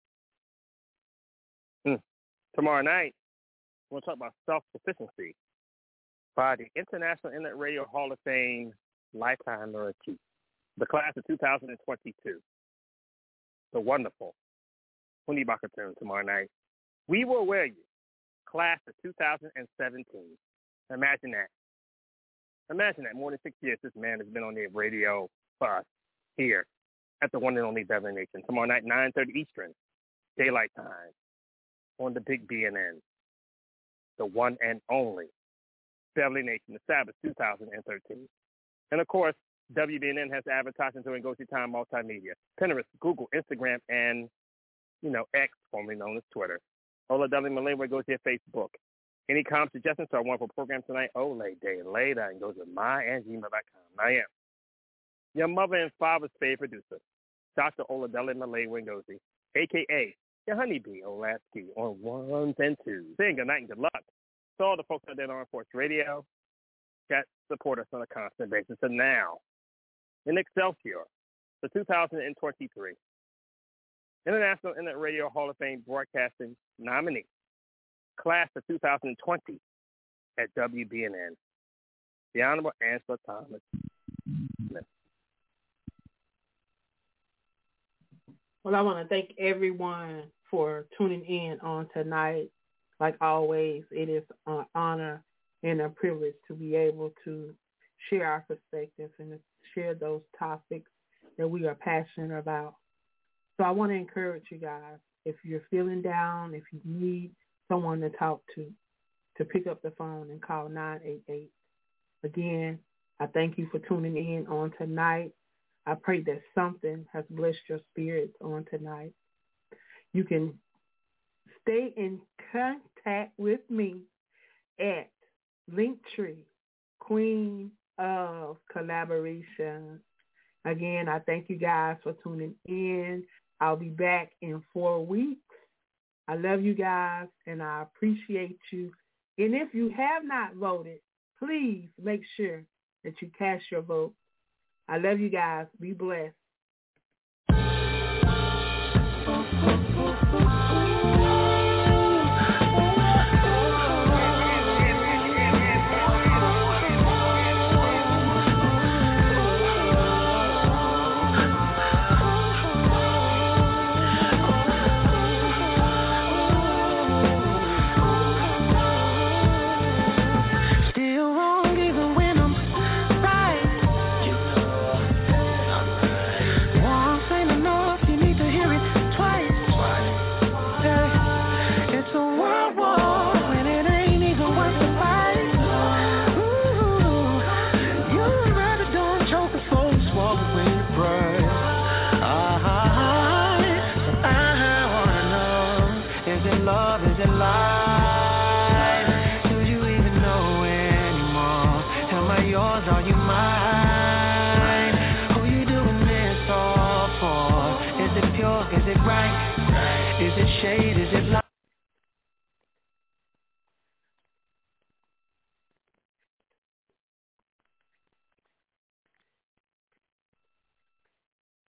Hmm. Tomorrow night, we'll talk about self-sufficiency by the International Internet Radio Hall of Fame Lifetime Laureate, the class of two thousand twenty-two. The wonderful Tony Bakatoon tomorrow night. We Will Wear You, class of two thousand seventeen. Imagine that. Imagine that. More than six years this man has been on the radio for us here at the one and only Beverly Nation. Tomorrow night, nine thirty Eastern, daylight time, on the big B N N. The one and only Beverly Nation, the Sabbath two thousand thirteen. And, of course, W B N N has advertising during Go See Time Multimedia, Pinterest, Google, Instagram, and, you know, X, formerly known as Twitter. Ola Dudley Malawi goes to Facebook. Any comments, suggestions to our wonderful program tonight? Ole Day later and goes to my and gmail dot com. I am your mother and father's favorite producer, Doctor Ola Dudley Malawi Ngozi, a k a your honeybee Olasky on ones and twos. Saying good night and good luck to all the folks out there on Force Radio that support us on a constant basis. And now, in Excelsior, the two thousand twenty-three International Internet Radio Hall of Fame Broadcasting nominee, class of two thousand twenty at W B N N, the Honorable Angela Thomas Smith. Well, I want to thank everyone for tuning in on tonight. Like always, it is an honor and a privilege to be able to share our perspectives and to share those topics that we are passionate about. So I want to encourage you guys, if you're feeling down, if you need someone to talk to, to pick up the phone and call nine eight eight. Again, I thank you for tuning in on tonight. I pray that something has blessed your spirits on tonight. You can stay in contact with me at Linktree, Queen of Collaboration. Again, I thank you guys for tuning in. I'll be back in four weeks. I love you guys, and I appreciate you. And if you have not voted, please make sure that you cast your vote. I love you guys. Be blessed.